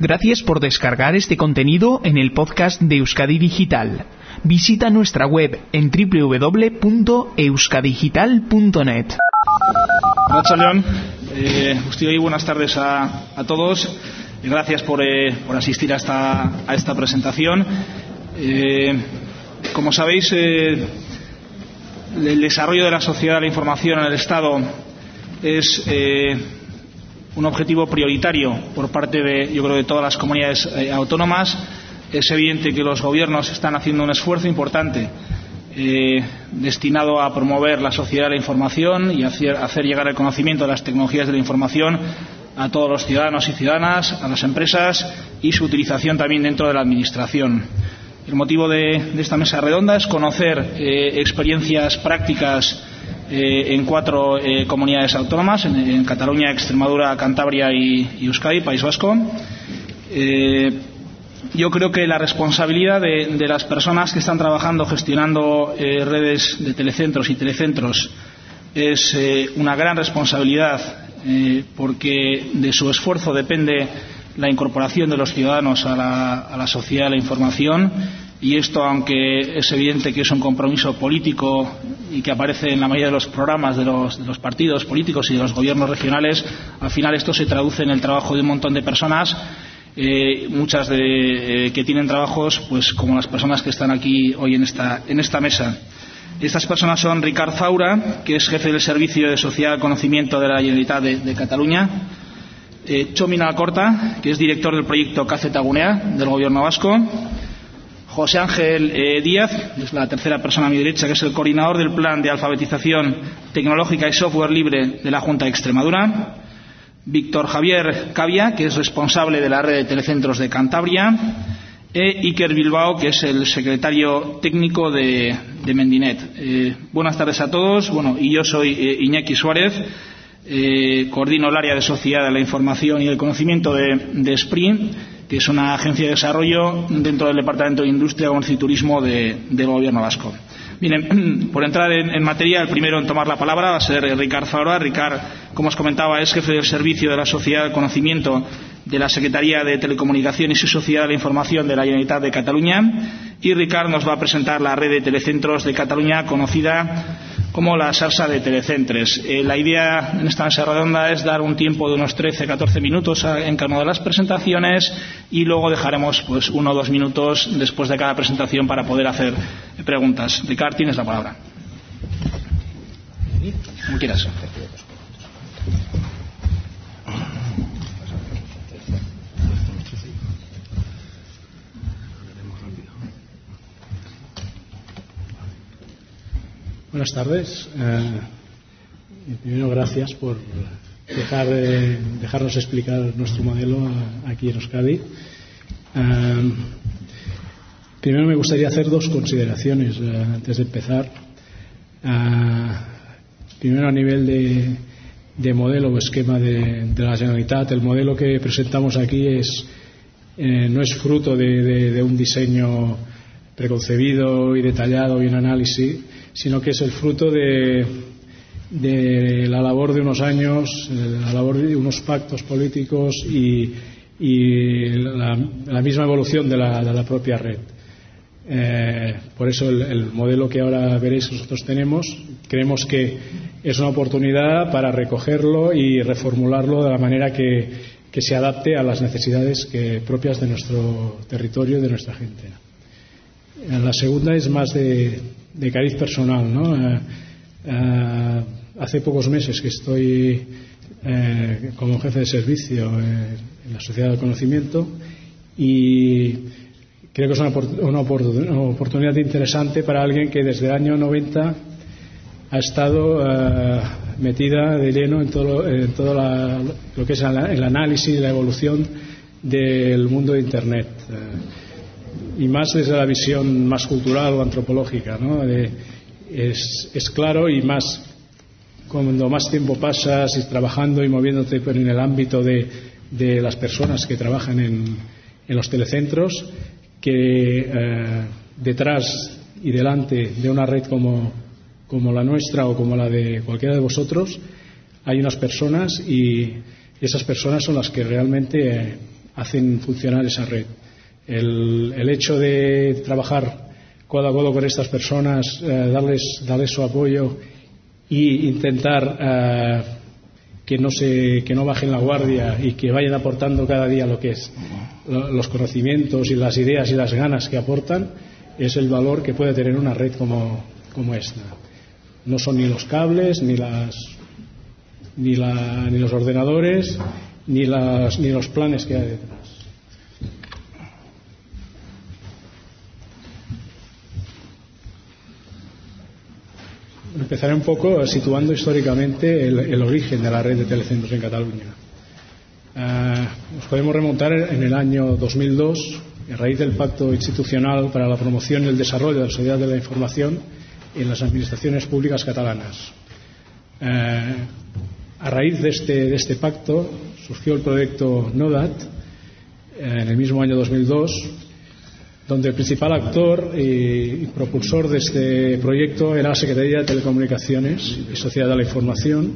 Gracias por descargar este contenido en el podcast de Euskadi Digital. Visita nuestra web en www.euskadigital.net. Arratsaldeon, guztioi, buenas tardes a todos. Gracias por asistir a esta presentación. Como sabéis, el desarrollo de la sociedad de la información en el Estado es un objetivo prioritario por parte de, yo creo, de todas las comunidades autónomas. Es evidente que los gobiernos están haciendo un esfuerzo importante destinado a promover la sociedad de la información y hacer llegar el conocimiento de las tecnologías de la información a todos los ciudadanos y ciudadanas, a las empresas y su utilización también dentro de la administración. El motivo de esta mesa redonda es conocer experiencias prácticas en 4 comunidades autónomas, en Cataluña, Extremadura, Cantabria y Euskadi, País Vasco. Yo creo que la responsabilidad de las personas que están trabajando gestionando redes de telecentros y telecentros es una gran responsabilidad, porque de su esfuerzo depende la incorporación de los ciudadanos a la sociedad de la información, y esto, aunque es evidente que es un compromiso político y que aparece en la mayoría de los programas de los partidos políticos y de los gobiernos regionales, al final esto se traduce en el trabajo de un montón de personas, muchas que tienen trabajos pues como las personas que están aquí hoy en esta mesa. Estas personas son Ricard Faura, que es jefe del Servicio de Sociedad de Conocimiento de la Generalitat de Cataluña; Txomin Alcorta, que es director del proyecto Kazetagunea del Gobierno vasco; José Ángel Díaz, que es la tercera persona a mi derecha, que es el coordinador del Plan de Alfabetización Tecnológica y Software Libre de la Junta de Extremadura; Víctor Javier Cavia, que es responsable de la red de telecentros de Cantabria; Iker Bilbao, que es el secretario técnico de Mendinet. Buenas tardes a todos. Y yo soy Iñaki Suárez, coordino el área de Sociedad de la Información y el Conocimiento de Sprint, que es una agencia de desarrollo dentro del Departamento de Industria, Comercio y Turismo del Gobierno vasco. Miren, por entrar en materia, el primero en tomar la palabra va a ser Ricard Faura. Ricard, como os comentaba, es jefe del Servicio de la Sociedad de Conocimiento de la Secretaría de Telecomunicaciones y Sociedad de la Información de la Generalitat de Cataluña, y Ricard nos va a presentar la red de telecentros de Cataluña, conocida como la Xarxa de Telecentres. La idea en esta mesa redonda es dar un tiempo de unos 13-14 minutos en cada una de las presentaciones, y luego dejaremos 1 o 2 minutos después de cada presentación para poder hacer preguntas. Ricard, tienes la palabra. Como quieras. Buenas tardes. Primero, gracias por dejarnos explicar nuestro modelo aquí en Euskadi. Primero me gustaría hacer 2 consideraciones antes de empezar. Primero, a nivel de modelo o esquema de la Generalitat, el modelo que presentamos aquí no es fruto de un diseño preconcebido y detallado y un análisis, sino que es el fruto de la labor de unos años, la labor de unos pactos políticos y la misma evolución de la propia red. Por eso el modelo que ahora veréis nosotros creemos que es una oportunidad para recogerlo y reformularlo de la manera que se adapte a las necesidades propias de nuestro territorio y de nuestra gente. La segunda es más de cariz personal, ¿no? Hace pocos meses que estoy como jefe de servicio en la Sociedad de Conocimiento, y creo que es una oportunidad interesante para alguien que desde el año 90 ha estado metida de lleno en todo lo que es el análisis y la evolución del mundo de Internet. Y más desde la visión más cultural o antropológica, ¿no? Es claro, y más cuando más tiempo pasas y trabajando y moviéndote en el ámbito de las personas que trabajan en los telecentros, que detrás y delante de una red como la nuestra o como la de cualquiera de vosotros hay unas personas, y esas personas son las que realmente hacen funcionar esa red. El hecho de trabajar codo a codo con estas personas, darles su apoyo e intentar que no bajen la guardia y que vayan aportando cada día lo que es los conocimientos y las ideas y las ganas que aportan, es el valor que puede tener una red como esta. No son ni los cables, ni los ordenadores, ni los planes que hay detrás. Empezaré un poco situando históricamente el origen de la red de telecentros en Cataluña. Nos podemos remontar en el año 2002, a raíz del Pacto Institucional para la Promoción y el Desarrollo de la Sociedad de la Información en las Administraciones Públicas Catalanas. A raíz de este pacto surgió el proyecto NODAT en el mismo año 2002, donde el principal actor y propulsor de este proyecto era la Secretaría de Telecomunicaciones y Sociedad de la Información.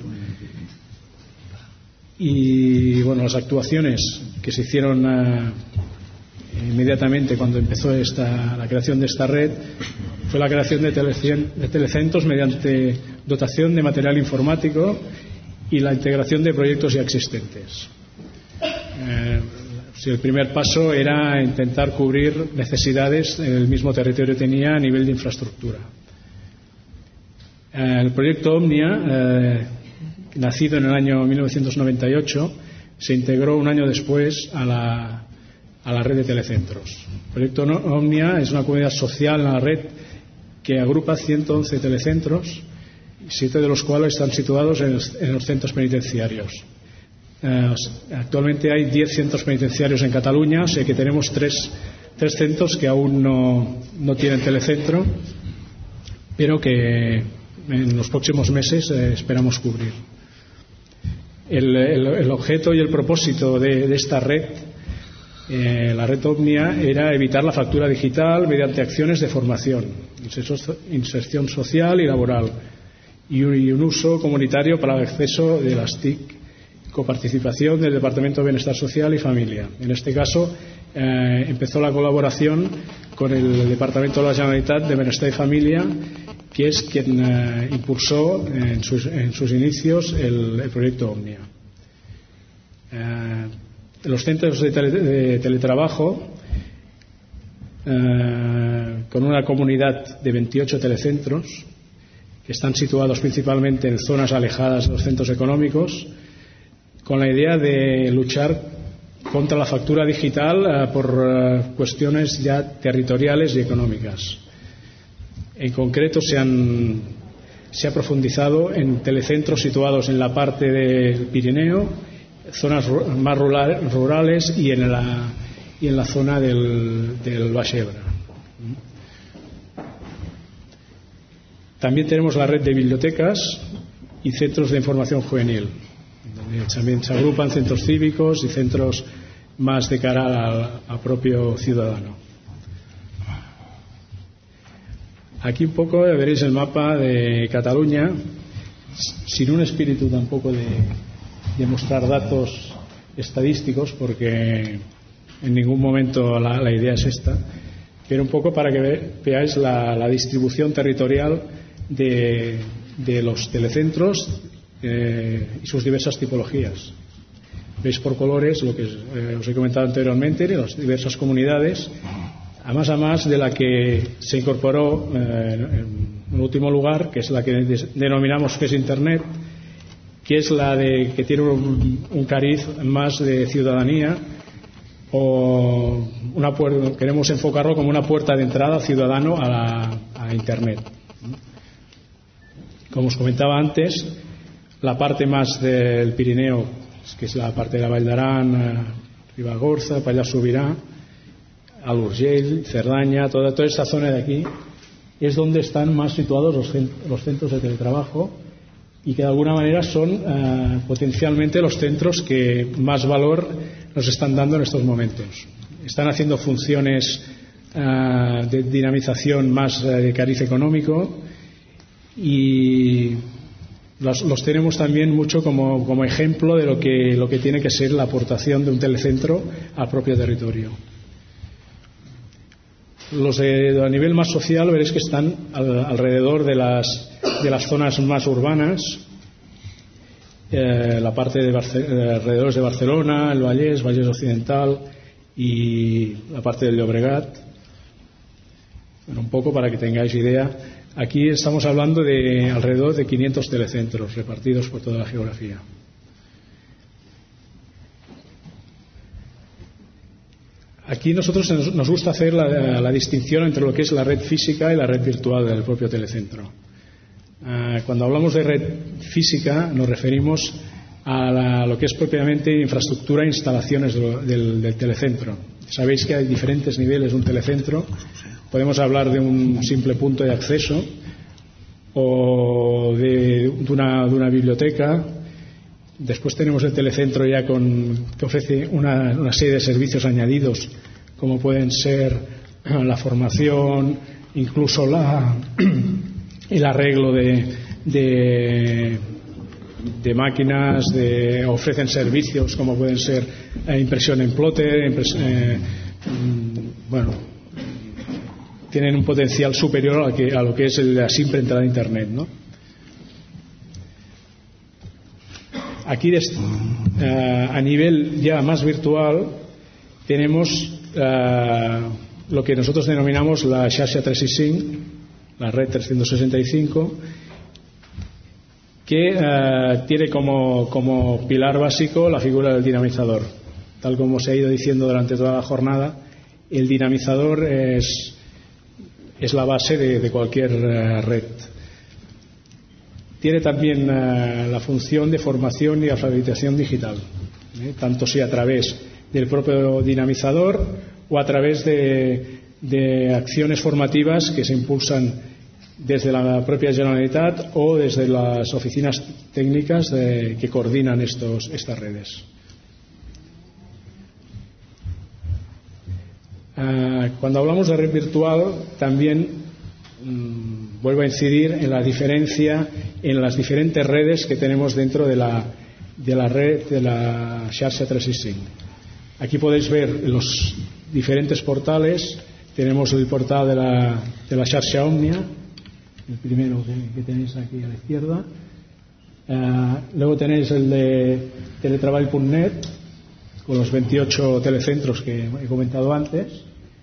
Y bueno, las actuaciones que se hicieron inmediatamente cuando empezó la creación de esta red fue la creación de telecentros mediante dotación de material informático y la integración de proyectos ya existentes. El primer paso era intentar cubrir necesidades que el mismo territorio tenía a nivel de infraestructura. El proyecto Omnia, nacido en el año 1998, se integró un año después a la red de telecentros. El proyecto Omnia es una comunidad social en la red que agrupa 111 telecentros, 7 de los cuales están situados en los centros penitenciarios. Actualmente hay 10 centros penitenciarios en Cataluña, o sea que tenemos tres centros que aún no tienen telecentro, pero que en los próximos meses esperamos cubrir. El objeto y el propósito de esta red, la red Omnia, era evitar la fractura digital mediante acciones de formación, inserción social y laboral, y un uso comunitario para el acceso de las TIC, coparticipación del Departamento de Bienestar Social y Familia. En este caso, empezó la colaboración con el Departamento de la Generalitat de Bienestar y Familia, que es quien impulsó en sus inicios el proyecto Omnia. Los centros de teletrabajo, con una comunidad de 28 telecentros, que están situados principalmente en zonas alejadas de los centros económicos, con la idea de luchar contra la fractura digital por cuestiones ya territoriales y económicas. En concreto, se ha profundizado en telecentros situados en la parte del Pirineo, zonas más rurales y en la zona del Baix Ebre. También tenemos la red de bibliotecas y centros de información juvenil, donde también se agrupan centros cívicos y centros más de cara al propio ciudadano. Aquí un poco veréis el mapa de Cataluña, sin un espíritu tampoco de mostrar datos estadísticos, porque en ningún momento la idea es esta, pero un poco para que veáis la distribución territorial de los telecentros y sus diversas tipologías. Veis por colores lo que os he comentado anteriormente, de las diversas comunidades, a más de la que se incorporó en último lugar, que es la que denominamos que es Internet, que es la que tiene un cariz más de ciudadanía, o queremos enfocarlo como una puerta de entrada ciudadano a Internet. Como os comentaba antes, la parte más del Pirineo, que es la parte de la Vall d'Aran, Ribagorza, Pallars Sobirà, Alt Urgell, Cerdaña, toda esta zona de aquí, es donde están más situados los centros de teletrabajo, y que de alguna manera son potencialmente los centros que más valor nos están dando en estos momentos. Están haciendo funciones de dinamización más de cariz económico, y los tenemos también mucho como ejemplo de lo que tiene que ser la aportación de un telecentro al propio territorio. Los a nivel más social veréis que están alrededor de las zonas más urbanas, la parte de alrededores de Barcelona, el Vallès Occidental y la parte del Llobregat. Bueno, un poco para que tengáis idea. Aquí estamos hablando de alrededor de 500 telecentros repartidos por toda la geografía. Aquí nosotros nos gusta hacer la distinción entre lo que es la red física y la red virtual del propio telecentro. Cuando hablamos de red física nos referimos a lo que es propiamente infraestructura e instalaciones del telecentro. Sabéis que hay diferentes niveles de un telecentro. Podemos hablar de un simple punto de acceso o de una biblioteca. Después tenemos el telecentro ya que ofrece una serie de servicios añadidos, como pueden ser la formación, incluso el arreglo de máquinas, ofrecen servicios como pueden ser impresión en plotter, tienen un potencial superior a lo que es la simple entrada a Internet, ¿no? Aquí a nivel ya más virtual tenemos lo que nosotros denominamos la xarxa 365, la red 365, que tiene como pilar básico la figura del dinamizador. Tal como se ha ido diciendo durante toda la jornada, el dinamizador es la base de cualquier red. Tiene también la función de formación y alfabetización digital, tanto sea a través del propio dinamizador o a través de acciones formativas que se impulsan desde la propia Generalitat o desde las oficinas técnicas que coordinan estas redes. Cuando hablamos de red virtual también vuelvo a incidir en la diferencia en las diferentes redes que tenemos dentro de la red de la xarxa 365. Aquí podéis ver los diferentes portales. Tenemos el portal de la xarxa Òmnia, el primero que tenéis aquí a la izquierda. Luego tenéis el de teletreball.net con los 28 telecentros que he comentado antes.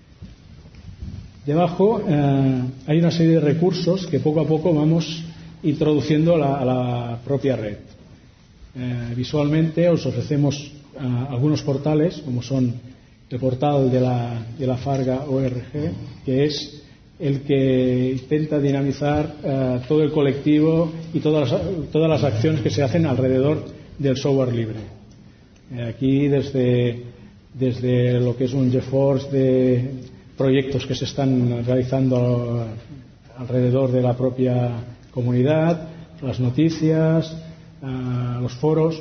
Debajo hay una serie de recursos que poco a poco vamos introduciendo a la propia red. Visualmente os ofrecemos algunos portales, como son el portal de la Farga ORG, que es el que intenta dinamizar todo el colectivo y todas las acciones que se hacen alrededor del software libre. Aquí desde lo que es un GeForce de proyectos que se están realizando alrededor de la propia comunidad, las noticias, los foros.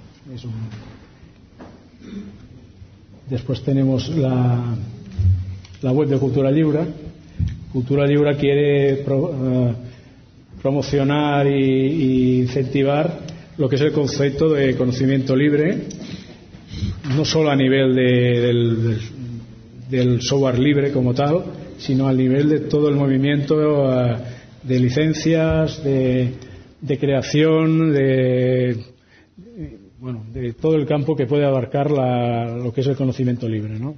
Después tenemos la web de Cultura Lliure. Cultura Lliure quiere promocionar e incentivar lo que es el concepto de conocimiento libre, no solo a nivel del software libre como tal, sino a nivel de todo el movimiento de licencias, de creación, de todo el campo que puede abarcar lo que es el conocimiento libre, ¿no?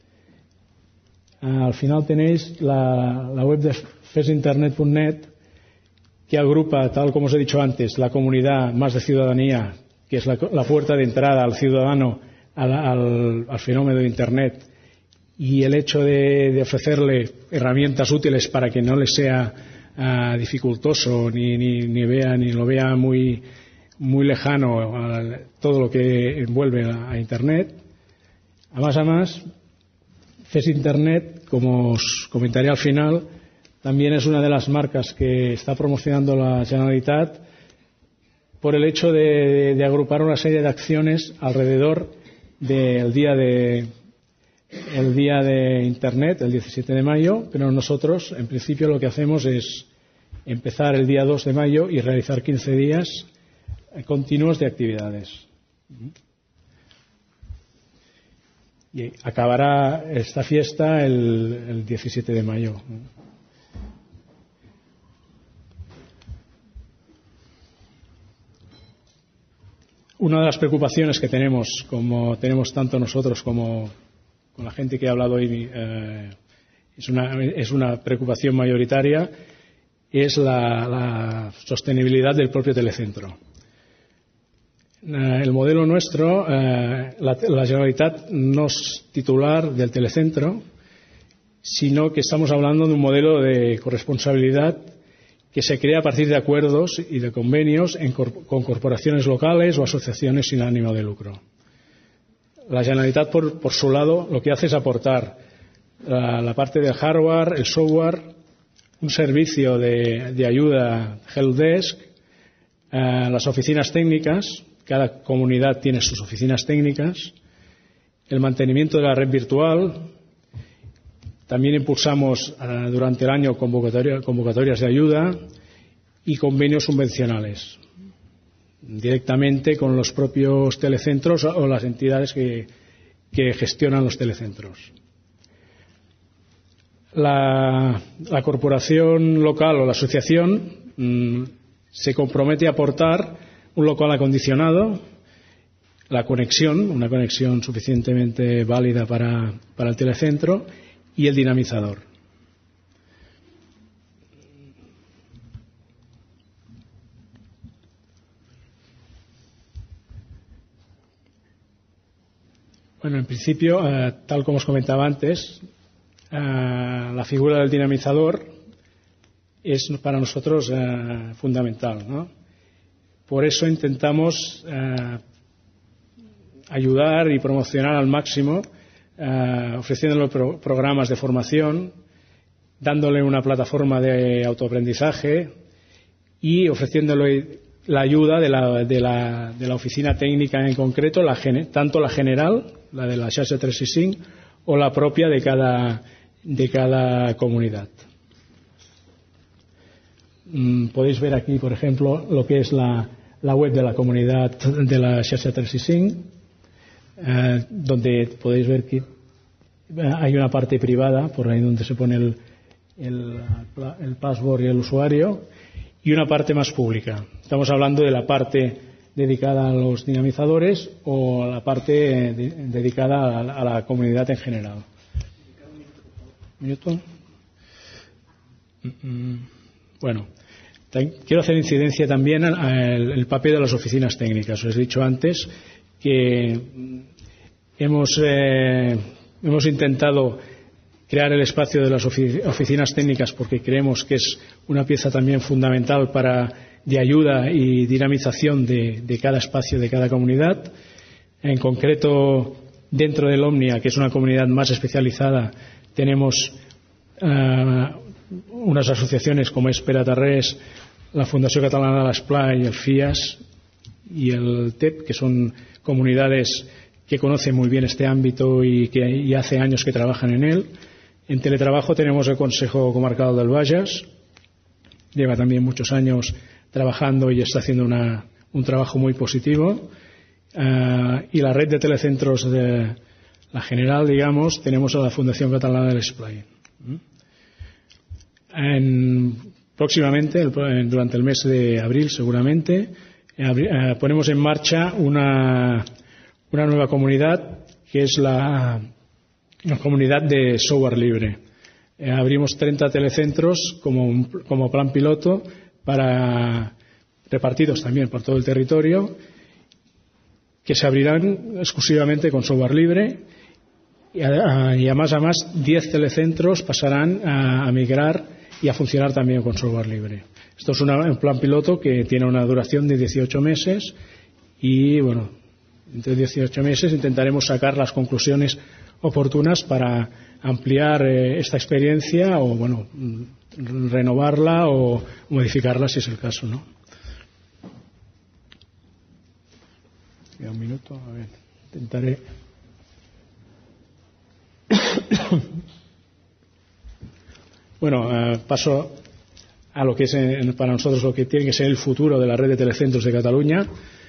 Al final tenéis la web de festinternet.net, que agrupa, tal como os he dicho antes, la comunidad más de ciudadanía, que es la puerta de entrada al ciudadano al fenómeno de Internet, y el hecho de ofrecerle herramientas útiles para que no le sea dificultoso ni lo vea muy lejano a todo lo que envuelve a Internet. A más, FES Internet, como os comentaré al final, también es una de las marcas que está promocionando la Generalitat por el hecho de agrupar una serie de acciones alrededor del día de Internet, el 17 de mayo, pero nosotros en principio lo que hacemos es empezar el día 2 de mayo y realizar 15 días continuos de actividades. Y acabará esta fiesta el 17 de mayo. Una de las preocupaciones que tenemos, como tenemos tanto nosotros como con la gente que ha hablado hoy, es una preocupación mayoritaria, es la sostenibilidad del propio telecentro. El modelo nuestro, la Generalitat no es titular del telecentro, sino que estamos hablando de un modelo de corresponsabilidad que se crea a partir de acuerdos y de convenios con corporaciones locales o asociaciones sin ánimo de lucro. La Generalitat, por su lado, lo que hace es aportar la parte del hardware, el software, un servicio de ayuda helpdesk, las oficinas técnicas. Cada comunidad tiene sus oficinas técnicas, el mantenimiento de la red virtual. También impulsamos durante el año convocatorias de ayuda y convenios subvencionales directamente con los propios telecentros o las entidades que gestionan los telecentros. La corporación local o la asociación se compromete a aportar un local acondicionado, la conexión, una conexión suficientemente válida para el telecentro, y el dinamizador. Bueno, en principio, tal como os comentaba antes, la figura del dinamizador es para nosotros fundamental, ¿no? Por eso intentamos ayudar y promocionar al máximo, ofreciéndole programas de formación, dándole una plataforma de autoaprendizaje y ofreciéndole la ayuda de la oficina técnica en concreto, tanto la general, la de la Xarxa 365, o la propia de cada comunidad. Podéis ver aquí, por ejemplo, lo que es la web de la comunidad de la Xarxa 365, donde podéis ver que hay una parte privada, por ahí donde se pone el password y el usuario, y una parte más pública. Estamos hablando de la parte dedicada a los dinamizadores o la parte dedicada a la comunidad en general. ¿Un minuto? Bueno, quiero hacer incidencia también al papel de las oficinas técnicas. Os he dicho antes que hemos intentado crear el espacio de las oficinas técnicas porque creemos que es una pieza también fundamental de ayuda y dinamización de cada espacio, de cada comunidad. En concreto, dentro del Òmnia, que es una comunidad más especializada, tenemos unas asociaciones como es Peratarrés, la Fundación Catalana de l'Esplai, el FIAS y el TEP, que son comunidades que conocen muy bien este ámbito y que ya hace años que trabajan en él. En teletrabajo tenemos el Consejo Comarcal del Bages, lleva también muchos años trabajando y está haciendo un trabajo muy positivo. Y la red de telecentros de la general, digamos, tenemos a la Fundación Catalana de l'Esplai. Próximamente, durante el mes de abril seguramente, ponemos en marcha una nueva comunidad que es la comunidad de software libre. Abrimos 30 telecentros como plan piloto repartidos también por todo el territorio, que se abrirán exclusivamente con software libre y a más 10 telecentros pasarán a migrar y a funcionar también con software libre. Esto es un plan piloto que tiene una duración de 18 meses y, bueno, entre 18 meses intentaremos sacar las conclusiones oportunas para ampliar esta experiencia o, bueno, renovarla o modificarla si es el caso, ¿no? Queda un minuto, a ver, intentaré. Bueno, paso a lo que es para nosotros lo que tiene que ser el futuro de la red de telecentros de Cataluña.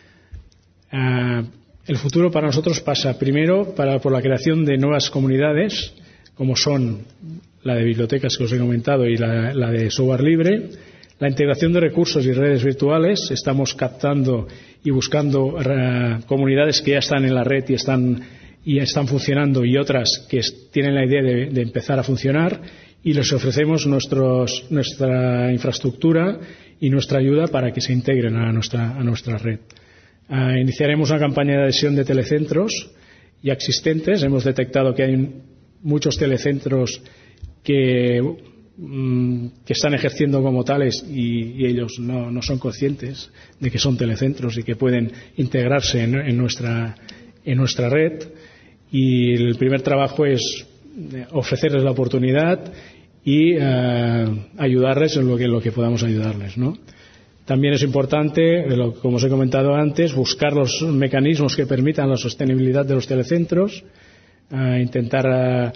El futuro para nosotros pasa primero por la creación de nuevas comunidades, como son la de bibliotecas que os he comentado y la de software libre, la integración de recursos y redes virtuales. Estamos captando y buscando comunidades que ya están en la red y están funcionando, y otras que tienen la idea de empezar a funcionar, y les ofrecemos nuestra infraestructura y nuestra ayuda para que se integren a nuestra red. Iniciaremos una campaña de adhesión de telecentros ya existentes. Hemos detectado que hay muchos telecentros que están ejerciendo como tales y ellos no son conscientes de que son telecentros y que pueden integrarse en nuestra red. Y el primer trabajo es ofrecerles la oportunidad y ayudarles en lo que podamos ayudarles, ¿no? También es importante, como os he comentado antes, buscar los mecanismos que permitan la sostenibilidad de los telecentros, intentar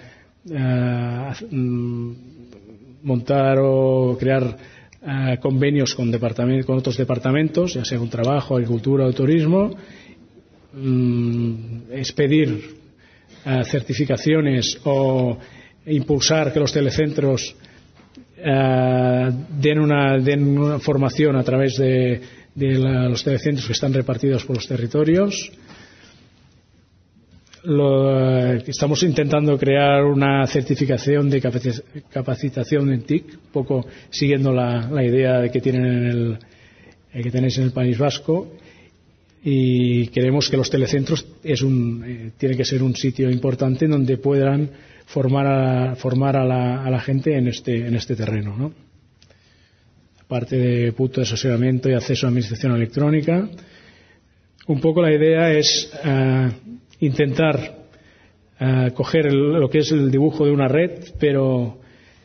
montar o crear convenios con otros departamentos, ya sea con trabajo, agricultura o turismo, expedir certificaciones o impulsar que los telecentros den una formación a través de los telecentros que están repartidos por los territorios. Estamos intentando crear una certificación de capacitación en TIC, un poco siguiendo la idea que tenéis en el País Vasco, y queremos que los telecentros tienen que ser un sitio importante en donde puedan formar a la gente en este terreno, ¿no? Aparte de punto de asesoramiento y acceso a administración electrónica, un poco la idea es intentar coger lo que es el dibujo de una red, pero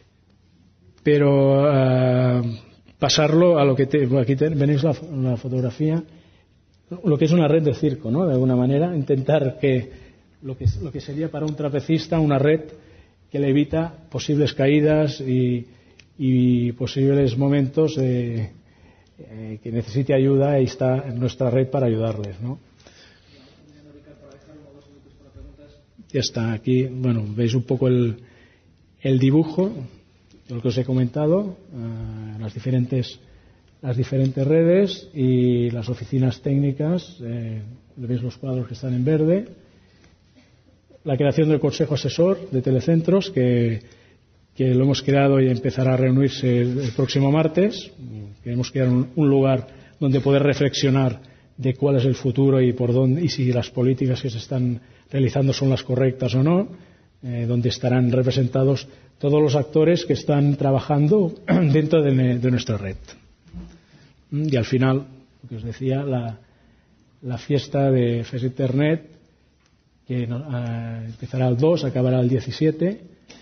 pasarlo a lo que aquí venéis la fotografía, lo que es una red de circo, ¿no? De alguna manera intentar que lo que sería para un trapecista una red que le evita posibles caídas y posibles momentos que necesite ayuda, y está en nuestra red para ayudarles, ¿no? Ya está aquí. Bueno, veis un poco el dibujo, lo que os he comentado, las diferentes redes y las oficinas técnicas. Veis los cuadros que están en verde. La creación del Consejo Asesor de Telecentros, que lo hemos creado y empezará a reunirse el próximo martes. Queremos crear un lugar donde poder reflexionar de cuál es el futuro y por dónde, y si las políticas que se están realizando son las correctas o no, donde estarán representados todos los actores que están trabajando dentro de nuestra red. Y al final, lo que os decía, la fiesta de FES Internet, que empezará el 2, acabará el 17,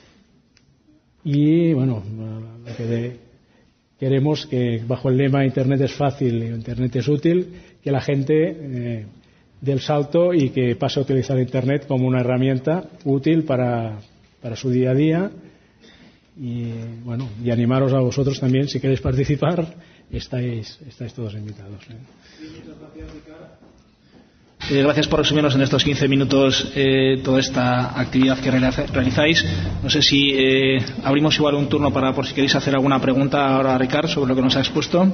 y bueno, lo que queremos que bajo el lema Internet es fácil y Internet es útil, que la gente dé el salto y que pase a utilizar Internet como una herramienta útil para su día a día. Y bueno, y animaros a vosotros también, si queréis participar, estáis todos invitados. Gracias por resumirnos en estos 15 minutos toda esta actividad que realizáis. No sé si abrimos igual un turno por si queréis hacer alguna pregunta ahora a Ricard sobre lo que nos ha expuesto.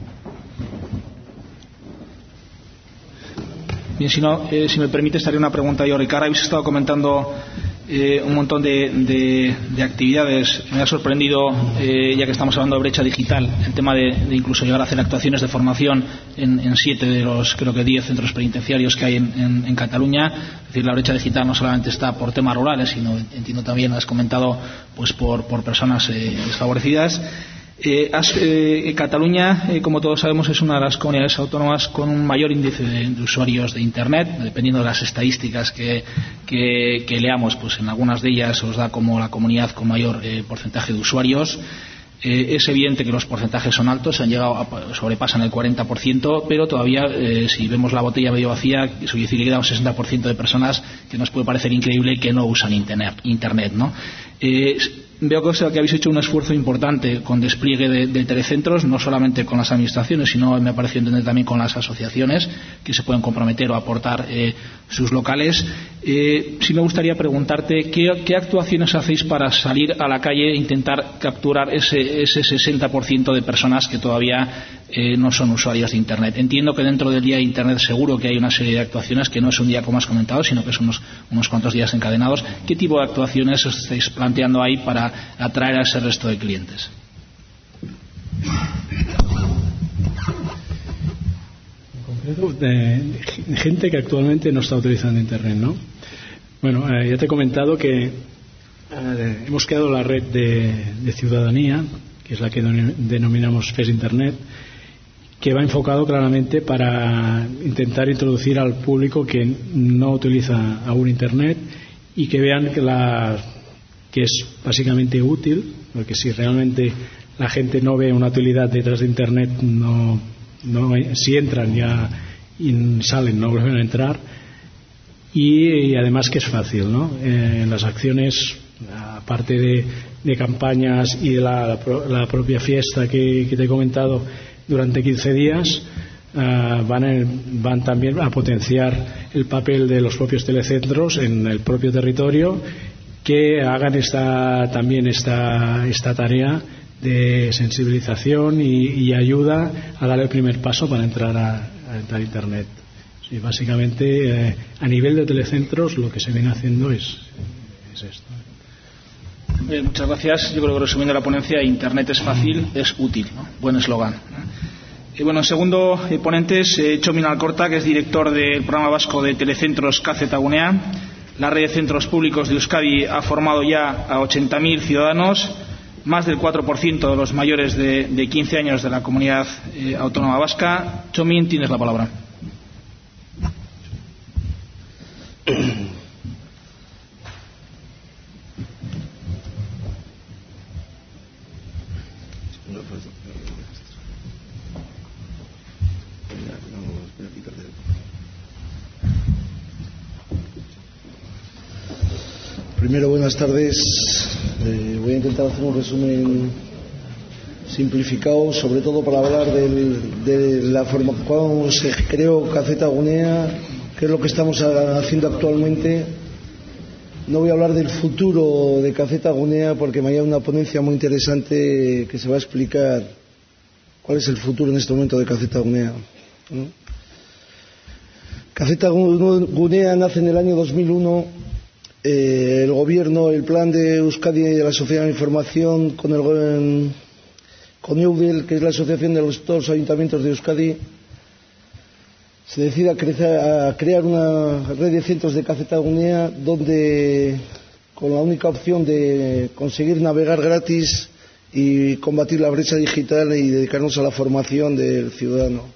Bien, si no, si me permite, estaría una pregunta yo, Ricard. Habéis estado comentando un montón de actividades. Me ha sorprendido, ya que estamos hablando de brecha digital, el tema de incluso llegar a hacer actuaciones de formación en 7 de los, creo que 10 centros penitenciarios que hay en Cataluña. Es decir, la brecha digital no solamente está por temas rurales, sino, entiendo también, has comentado, pues por personas desfavorecidas. Cataluña, como todos sabemos, es una de las comunidades autónomas con un mayor índice de usuarios de Internet. Dependiendo de las estadísticas que leamos, pues en algunas de ellas os da como la comunidad con mayor porcentaje de usuarios. Es evidente que los porcentajes son altos, sobrepasan el 40%, pero todavía, si vemos la botella medio vacía, eso quiere decir que queda un 60% de personas que nos puede parecer increíble que no usan Internet, ¿no? Veo que habéis hecho un esfuerzo importante con despliegue de telecentros, no solamente con las administraciones, sino, me pareció entender, también con las asociaciones que se pueden comprometer o aportar sus locales. Sí me gustaría preguntarte qué actuaciones hacéis para salir a la calle e intentar capturar ese 60% de personas que todavía no son usuarios de Internet. Entiendo que dentro del Día de Internet seguro que hay una serie de actuaciones, que no es un día como has comentado, sino que son unos cuantos días encadenados. ¿Qué tipo de actuaciones os estáis planteando ahí para atraer a ese resto de clientes? En concreto, de gente que actualmente no está utilizando Internet, ¿no? Bueno, ya te he comentado que hemos creado la red de ciudadanía, que es la que denominamos FES Internet, que va enfocado claramente para intentar introducir al público que no utiliza aún Internet y que vean que es básicamente útil, porque si realmente la gente no ve una utilidad detrás de Internet, si entran ya y salen, no vuelven a entrar, y además que es fácil, ¿no? Las acciones, aparte de campañas y de la propia fiesta que te he comentado durante 15 días, van también a potenciar el papel de los propios telecentros en el propio territorio, que hagan también esta tarea de sensibilización y ayuda a dar el primer paso para entrar a Internet. Sí, básicamente, a nivel de telecentros, lo que se viene haciendo es esto. Bien, muchas gracias. Yo creo que, resumiendo la ponencia, Internet es fácil, es útil, ¿no? Buen eslogan. Bueno, en segundo ponente es Txomin Alkorta, que es director del programa vasco de telecentros KZ Gunea. La red de centros públicos de Euskadi ha formado ya a 80.000 ciudadanos, más del 4% de los mayores de 15 años de la comunidad autónoma vasca. Txomin, tienes la palabra. Primero, buenas tardes. Voy a intentar hacer un resumen simplificado, sobre todo para hablar de la forma cuando se creó KZ Gunea, qué es lo que estamos haciendo actualmente. No voy a hablar del futuro de KZ Gunea porque mañana hay una ponencia muy interesante que se va a explicar cuál es el futuro en este momento de KZ Gunea, ¿no? KZ Gunea nace en el año 2001. El gobierno, el plan de Euskadi de la Sociedad de Información con EUDEL, que es la asociación de todos los ayuntamientos de Euskadi, se decide a crear una red de centros de KZ Gunea donde, con la única opción de conseguir navegar gratis y combatir la brecha digital y dedicarnos a la formación del ciudadano.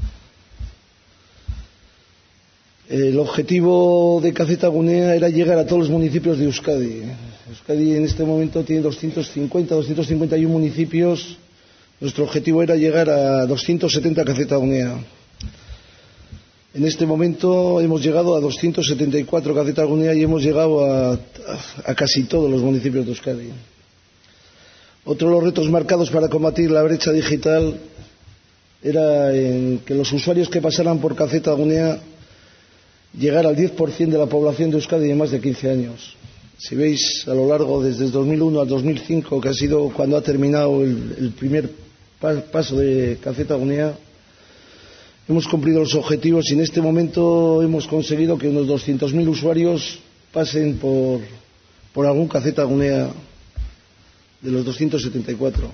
El objetivo de KZ Gunea era llegar a todos los municipios de Euskadi. Euskadi en este momento tiene 251 municipios. Nuestro objetivo era llegar a 270 KZ Gunea. En este momento hemos llegado a 274 KZ Gunea y hemos llegado a casi todos los municipios de Euskadi. Otro de los retos marcados para combatir la brecha digital era que los usuarios que pasaran por KZ Gunea llegar al 10% de la población de Euskadi de más de 15 años. Si veis, a lo largo, desde el 2001 al 2005, que ha sido cuando ha terminado el primer paso de KZ Gunea, hemos cumplido los objetivos y en este momento hemos conseguido que unos 200.000 usuarios pasen por algún KZ Gunea de los 274.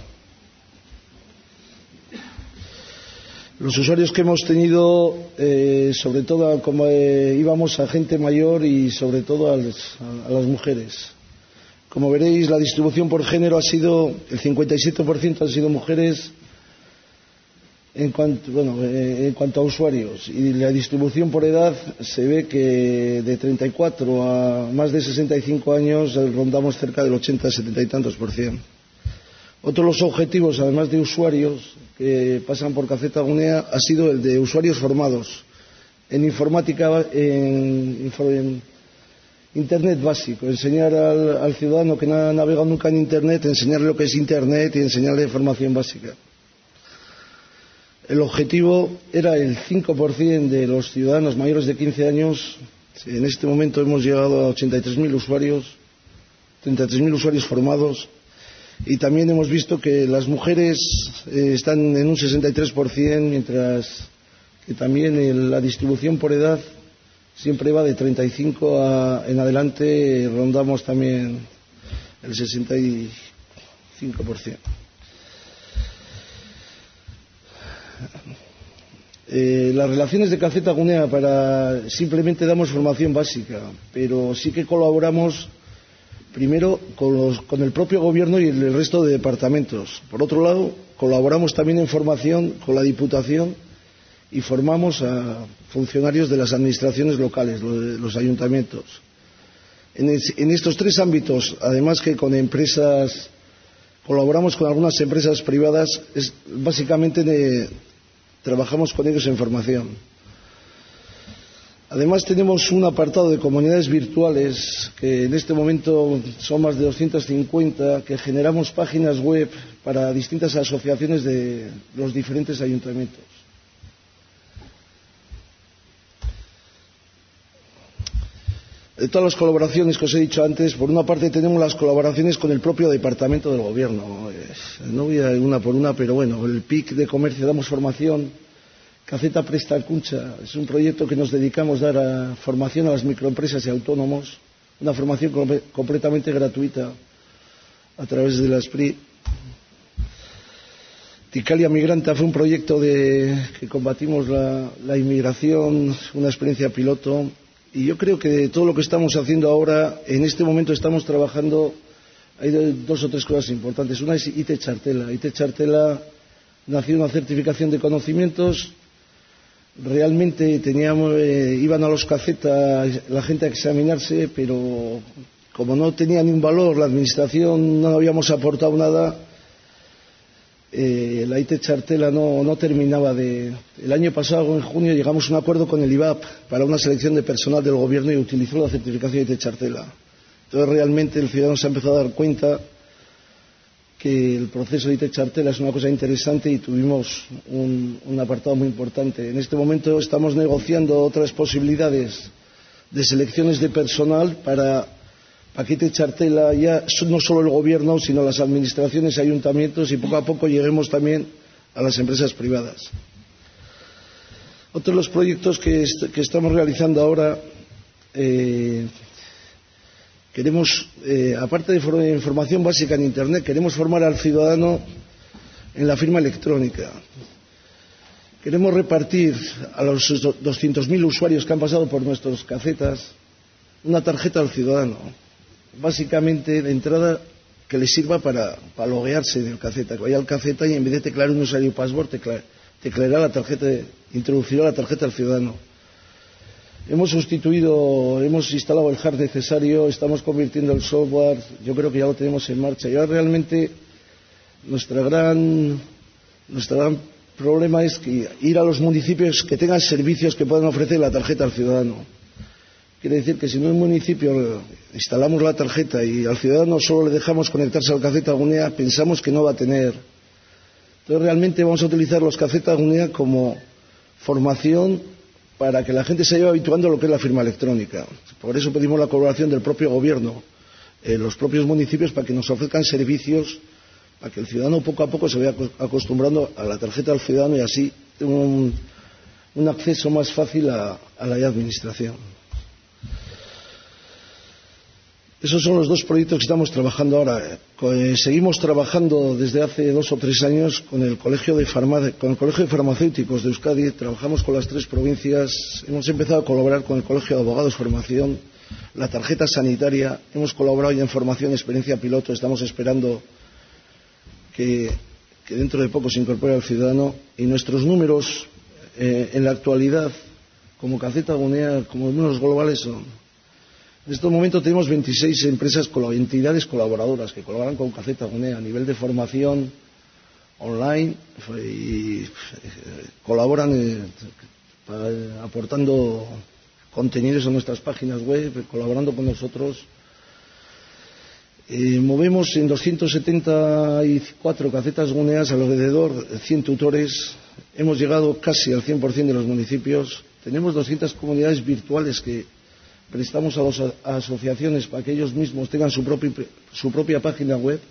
Los usuarios que hemos tenido, sobre todo como íbamos a gente mayor y sobre todo a las mujeres. Como veréis, la distribución por género ha sido, el 57% han sido mujeres en cuanto a usuarios, y la distribución por edad se ve que de 34 a más de 65 años rondamos cerca del 80, 70 y tantos %. Otro de los objetivos, además de usuarios que pasan por KZ Gunea, ha sido el de usuarios formados en informática, en Internet básico, enseñar al ciudadano que no ha navegado nunca en Internet, enseñarle lo que es Internet y enseñarle formación básica. El objetivo era el 5% de los ciudadanos mayores de 15 años. En este momento hemos llegado a 83.000 usuarios, 33.000 usuarios formados, y también hemos visto que las mujeres están en un 63%, mientras que también la distribución por edad siempre va de 35 en adelante, rondamos también el 65%. Las relaciones de Kaceta Gunea simplemente damos formación básica, pero sí que colaboramos primero con el propio gobierno y el resto de departamentos. Por otro lado, colaboramos también en formación con la Diputación y formamos a funcionarios de las administraciones locales, los ayuntamientos. En estos tres ámbitos, además que con empresas, colaboramos con algunas empresas privadas, básicamente trabajamos con ellos en formación. Además tenemos un apartado de comunidades virtuales, que en este momento son más de 250, que generamos páginas web para distintas asociaciones de los diferentes ayuntamientos. De todas las colaboraciones que os he dicho antes, por una parte tenemos las colaboraciones con el propio departamento del gobierno. No voy a ir una por una, pero bueno, el PIC de comercio damos formación. Kaceta Prestakuntza es un proyecto que nos dedicamos a dar formación a las microempresas y autónomos, una formación completamente gratuita a través de la SPRI. Ticalia Migranta fue un proyecto que combatimos la inmigración, una experiencia piloto. Y yo creo que de todo lo que estamos haciendo ahora, en este momento estamos trabajando, hay dos o tres cosas importantes. Una es IT Chartela. IT Chartela nació una certificación de conocimientos. Realmente iban a los Kaceta la gente a examinarse, pero como no tenía ni un valor, la administración no habíamos aportado nada. La IT Chartela no terminaba El año pasado, en junio, llegamos a un acuerdo con el IVAP para una selección de personal del gobierno y utilizó la certificación IT Chartela. Entonces realmente el ciudadano se ha empezado a dar cuenta que el proceso de IT Chartela es una cosa interesante y tuvimos un apartado muy importante. En este momento estamos negociando otras posibilidades de selecciones de personal para que IT Chartela ya no solo el gobierno, sino las administraciones y ayuntamientos, y poco a poco lleguemos también a las empresas privadas. Otro de los proyectos que estamos realizando ahora, queremos, aparte de información básica en Internet, queremos formar al ciudadano en la firma electrónica. Queremos repartir a los 200.000 usuarios que han pasado por nuestros Kacetas una tarjeta al ciudadano. Básicamente, de entrada, que le sirva para loguearse del Kaceta. Que vaya al Kaceta y en vez de teclear un usuario y password, tecleará la tarjeta, introducirá la tarjeta al ciudadano. Hemos instalado el hardware necesario, estamos convirtiendo el software, yo creo que ya lo tenemos en marcha. Y ahora realmente nuestro gran problema es ir a los municipios que tengan servicios que puedan ofrecer la tarjeta al ciudadano. Quiere decir que si en un municipio instalamos la tarjeta y al ciudadano solo le dejamos conectarse al Kaceta Gunea, pensamos que no va a tener. Entonces realmente vamos a utilizar los Kaceta Gunea como formación para que la gente se vaya habituando a lo que es la firma electrónica. Por eso pedimos la colaboración del propio gobierno, los propios municipios, para que nos ofrezcan servicios, para que el ciudadano poco a poco se vaya acostumbrando a la tarjeta del ciudadano y así tenga un acceso más fácil a la administración. Esos son los dos proyectos que estamos trabajando ahora. Seguimos trabajando desde hace 2 o 3 años con el Colegio de Farmacéuticos de Euskadi. Trabajamos con las 3 provincias. Hemos empezado a colaborar con el Colegio de Abogados Formación, la tarjeta sanitaria. Hemos colaborado ya en formación, experiencia piloto. Estamos esperando que dentro de poco se incorpore al ciudadano. Y nuestros números en la actualidad, como Kaceta Gunea, como números globales, son... En este momento tenemos 26 entidades colaboradoras que colaboran con Kaceta Gunea a nivel de formación online y colaboran aportando contenidos en nuestras páginas web, colaborando con nosotros. Movemos en 274 casetas guneas alrededor de 100 tutores. Hemos llegado casi al 100% de los municipios. Tenemos 200 comunidades virtuales que prestamos a las asociaciones para que ellos mismos tengan su propia página web.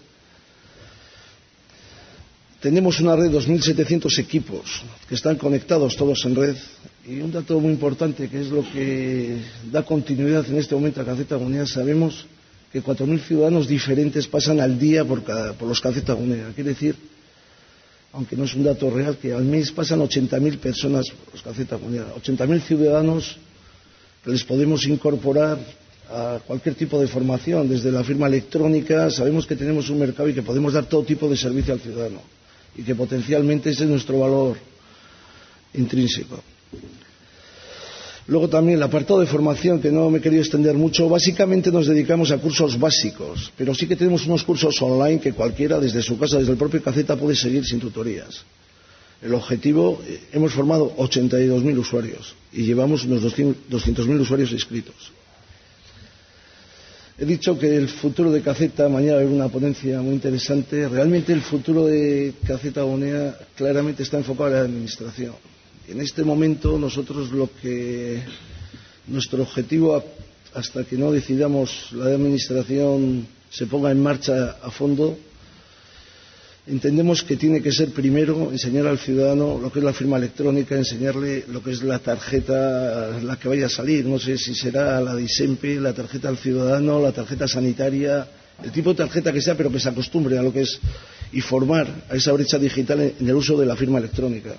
Tenemos una red de 2.700 equipos que están conectados todos en red. Y un dato muy importante, que es lo que da continuidad en este momento a Caceta Gunea, sabemos que 4.000 ciudadanos diferentes pasan al día por los Caceta Gunea. Quiere decir, aunque no es un dato real, que al mes pasan 80.000 personas por los Caceta Gunea. 80.000 ciudadanos que les podemos incorporar a cualquier tipo de formación, desde la firma electrónica. Sabemos que tenemos un mercado y que podemos dar todo tipo de servicio al ciudadano, y que potencialmente ese es nuestro valor intrínseco. Luego también el apartado de formación, que no me he querido extender mucho. Básicamente nos dedicamos a cursos básicos, pero sí que tenemos unos cursos online que cualquiera desde su casa, desde el propio Caceta, puede seguir sin tutorías. El objetivo, hemos formado 82.000 usuarios y llevamos unos 200.000 usuarios inscritos. He dicho que el futuro de Caceta, mañana va a haber una ponencia muy interesante. Realmente el futuro de Caceta Gunea claramente está enfocado en la administración. En este momento nosotros nuestro objetivo, hasta que no decidamos la administración se ponga en marcha a fondo, entendemos que tiene que ser primero enseñar al ciudadano lo que es la firma electrónica, enseñarle lo que es la tarjeta, la que vaya a salir, no sé si será la de ISEMPE, la tarjeta al ciudadano, la tarjeta sanitaria, el tipo de tarjeta que sea, pero que se acostumbre a lo que es, y formar a esa brecha digital en el uso de la firma electrónica.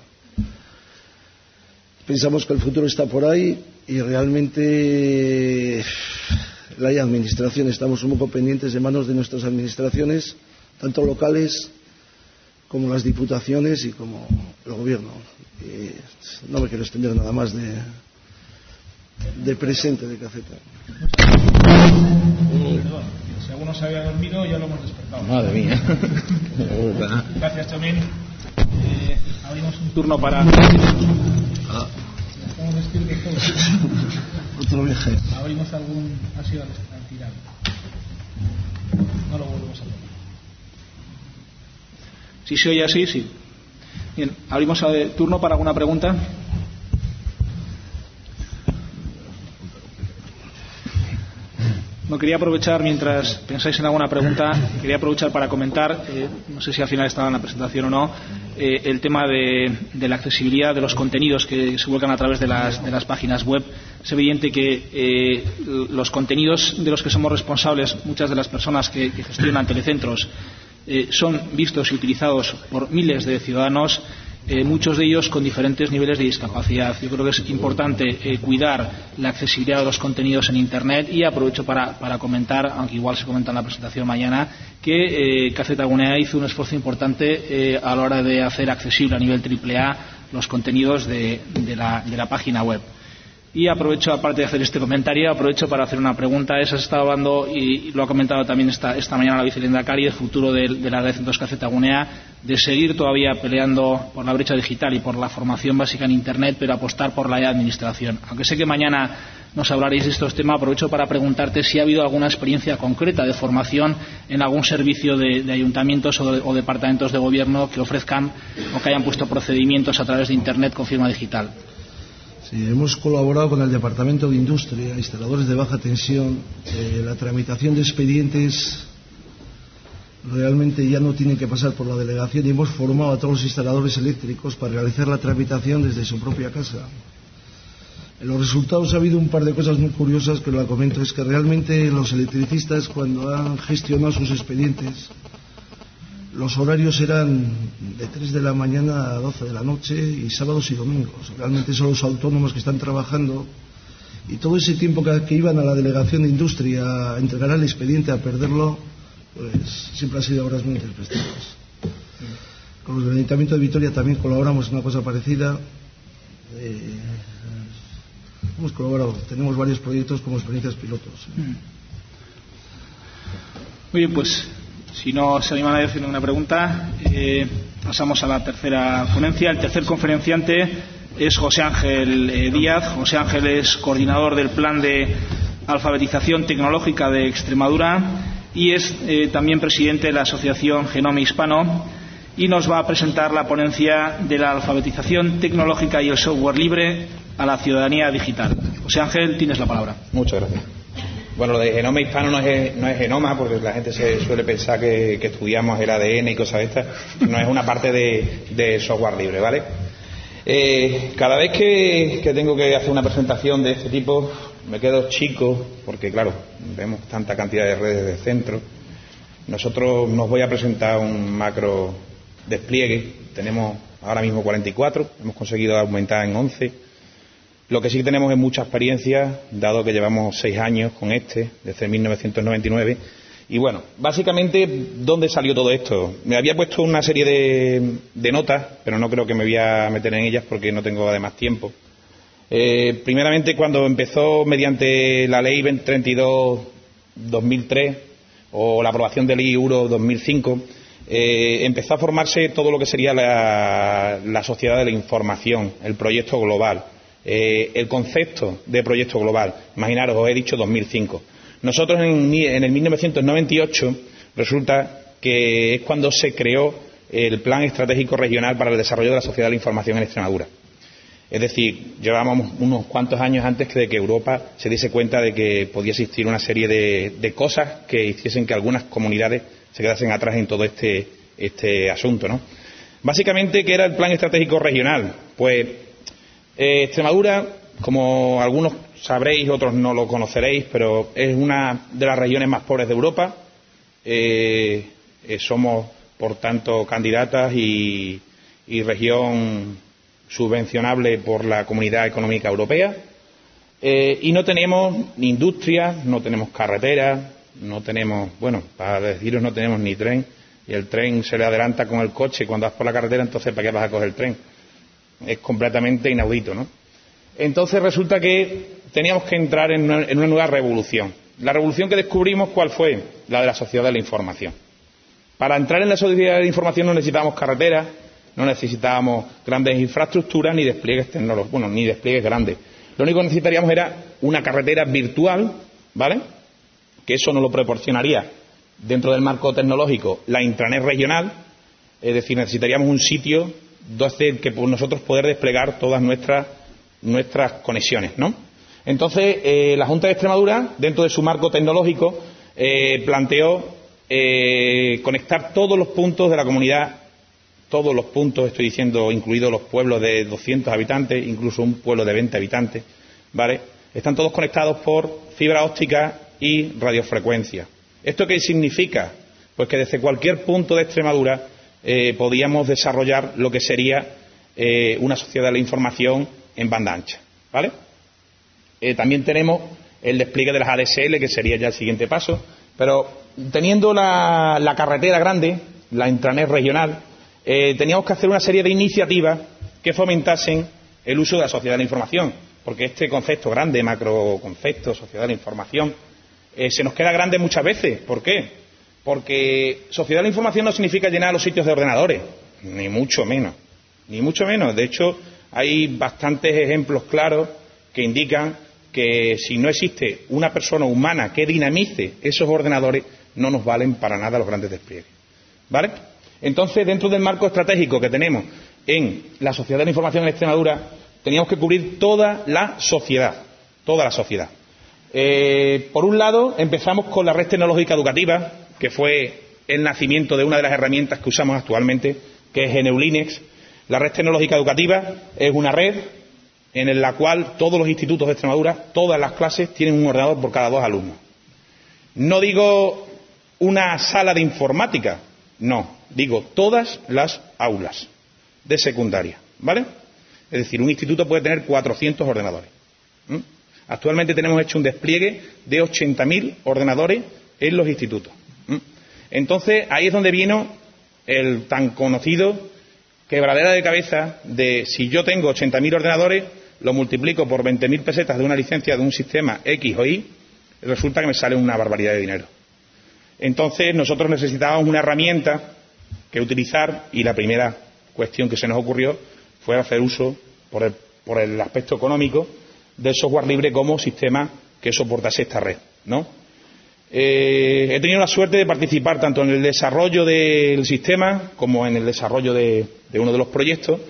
Pensamos que el futuro está por ahí y realmente la administración, estamos un poco pendientes de manos de nuestras administraciones, tanto locales como las diputaciones y como el gobierno. Y no me quiero extender nada más de presente de Caceta. Si alguno se había dormido, ya lo hemos despertado. Madre mía. Gracias, Chomín. Abrimos un turno para... Otro viaje. Abrimos algún... Ha sido al tirar. No lo volvemos a ver. Si se oye así, sí. Bien, abrimos el turno para alguna pregunta. No, quería aprovechar, mientras pensáis en alguna pregunta, quería aprovechar para comentar, no sé si al final estaba en la presentación o no, el tema de la accesibilidad de los contenidos que se vuelcan a través de las páginas web. Es evidente que los contenidos de los que somos responsables, muchas de las personas que gestionan telecentros, son vistos y utilizados por miles de ciudadanos, muchos de ellos con diferentes niveles de discapacidad. Yo creo que es importante cuidar la accesibilidad de los contenidos en Internet, y aprovecho para comentar, aunque igual se comenta en la presentación mañana, que Caceta Gunea hizo un esfuerzo importante a la hora de hacer accesible a nivel AAA los contenidos de la página web. Y aprovecho, aparte de hacer este comentario, aprovecho para hacer una pregunta. Se ha estado hablando, y lo ha comentado también esta mañana la vicepresidenta, el futuro de la red de centros Caceta Gunea, de seguir todavía peleando por la brecha digital y por la formación básica en Internet, pero apostar por la administración. Aunque sé que mañana nos hablaréis de estos temas, aprovecho para preguntarte si ha habido alguna experiencia concreta de formación en algún servicio de ayuntamientos o departamentos de gobierno que ofrezcan o que hayan puesto procedimientos a través de Internet con firma digital. Sí, hemos colaborado con el Departamento de Industria, instaladores de baja tensión. La tramitación de expedientes realmente ya no tiene que pasar por la delegación, y hemos formado a todos los instaladores eléctricos para realizar la tramitación desde su propia casa. En los resultados ha habido un par de cosas muy curiosas que la comento. Es que realmente los electricistas, cuando han gestionado sus expedientes, los horarios eran de 3 de la mañana a 12 de la noche, y sábados y domingos. Realmente son los autónomos que están trabajando, y todo ese tiempo que iban a la delegación de Industria a entregar el expediente, a perderlo, pues siempre ha sido horas muy intempestivas. Con los del Ayuntamiento de Vitoria también colaboramos en una cosa parecida. Hemos colaborado, tenemos varios proyectos como experiencias pilotos. Muy bien, pues si no se animan a decir ninguna pregunta, pasamos a la tercera ponencia. El tercer conferenciante es José Ángel Díaz. José Ángel es coordinador del Plan de Alfabetización Tecnológica de Extremadura y es también presidente de la Asociación Genome Hispano, y nos va a presentar la ponencia de la alfabetización tecnológica y el software libre a la ciudadanía digital. José Ángel, tienes la palabra. Muchas gracias. Bueno, lo de genoma hispano no es genoma, porque la gente se suele pensar que estudiamos el ADN y cosas de estas. No, es una parte de software libre, ¿vale? Cada vez que tengo que hacer una presentación de este tipo me quedo chico, porque claro, vemos tanta cantidad de redes de centro. Nosotros nos voy a presentar un macro despliegue. Tenemos ahora mismo 44, hemos conseguido aumentar en 11. Lo que sí tenemos es mucha experiencia, dado que llevamos 6 años con desde 1999. Y bueno, básicamente, ¿dónde salió todo esto? Me había puesto una serie de notas, pero no creo que me voy a meter en ellas porque no tengo además tiempo. Primeramente, cuando empezó mediante la Ley 2032-2003 o la aprobación de Ley Euro 2005, empezó a formarse todo lo que sería la sociedad de la información, el proyecto global. El concepto de proyecto global, imaginaros, os he dicho 2005. Nosotros en el 1998 resulta que es cuando se creó el Plan Estratégico Regional para el Desarrollo de la Sociedad de la Información en Extremadura. Es decir, llevábamos unos cuantos años antes de que Europa se diese cuenta de que podía existir una serie de cosas que hiciesen que algunas comunidades se quedasen atrás en todo este asunto, ¿no? Básicamente, ¿qué era el Plan Estratégico Regional? Pues Extremadura, como algunos sabréis, otros no lo conoceréis, pero es una de las regiones más pobres de Europa. Somos, por tanto, candidatas y región subvencionable por la Comunidad Económica Europea. Y no tenemos ni industria, no tenemos carreteras, no tenemos, bueno, para deciros, no tenemos ni tren. Y el tren se le adelanta con el coche cuando vas por la carretera, entonces ¿para qué vas a coger el tren? Es completamente inaudito, ¿no? Entonces resulta que teníamos que entrar en una nueva revolución. La revolución que descubrimos, ¿cuál fue? La de la sociedad de la información. Para entrar en la sociedad de la información no necesitábamos carreteras, no necesitábamos grandes infraestructuras ni despliegues tecnológicos, bueno, ni despliegues grandes. Lo único que necesitaríamos era una carretera virtual, ¿vale? Que eso nos lo proporcionaría dentro del marco tecnológico la intranet regional, es decir, necesitaríamos un sitio que por nosotros poder desplegar todas nuestras conexiones, ¿no? Entonces, la Junta de Extremadura, dentro de su marco tecnológico, planteó conectar todos los puntos de la comunidad, todos los puntos, estoy diciendo, incluidos los pueblos de 200 habitantes, incluso un pueblo de 20 habitantes, ¿vale? Están todos conectados por fibra óptica y radiofrecuencia. ¿Esto qué significa? Pues que desde cualquier punto de Extremadura podíamos desarrollar lo que sería una sociedad de la información en banda ancha, ¿vale? También tenemos el despliegue de las ADSL, que sería ya el siguiente paso, pero teniendo la carretera grande, la intranet regional, teníamos que hacer una serie de iniciativas que fomentasen el uso de la sociedad de la información, porque este concepto grande, macroconcepto, sociedad de la información, se nos queda grande muchas veces. ¿Por qué? Porque sociedad de la información no significa llenar los sitios de ordenadores, ni mucho menos, ni mucho menos. De hecho, hay bastantes ejemplos claros que indican que si no existe una persona humana que dinamice esos ordenadores, no nos valen para nada los grandes despliegues, ¿vale? Entonces, dentro del marco estratégico que tenemos en la sociedad de la información en Extremadura, teníamos que cubrir toda la sociedad, toda la sociedad. Por un lado, empezamos con la red tecnológica educativa, que fue el nacimiento de una de las herramientas que usamos actualmente, que es GNU/Linux. La red tecnológica educativa es una red en la cual todos los institutos de Extremadura, todas las clases, tienen un ordenador por cada 2 alumnos. No digo una sala de informática, no, digo todas las aulas de secundaria, ¿vale? Es decir, un instituto puede tener 400 ordenadores. Actualmente tenemos hecho un despliegue de 80.000 ordenadores en los institutos. Entonces, ahí es donde vino el tan conocido quebradera de cabeza de si yo tengo 80.000 ordenadores, lo multiplico por 20.000 pesetas de una licencia de un sistema X o Y, resulta que me sale una barbaridad de dinero. Entonces, nosotros necesitábamos una herramienta que utilizar, y la primera cuestión que se nos ocurrió fue hacer uso por el aspecto económico del software libre como sistema que soportase esta red, ¿no? He tenido la suerte de participar tanto en el desarrollo del sistema como en el desarrollo de uno de los proyectos,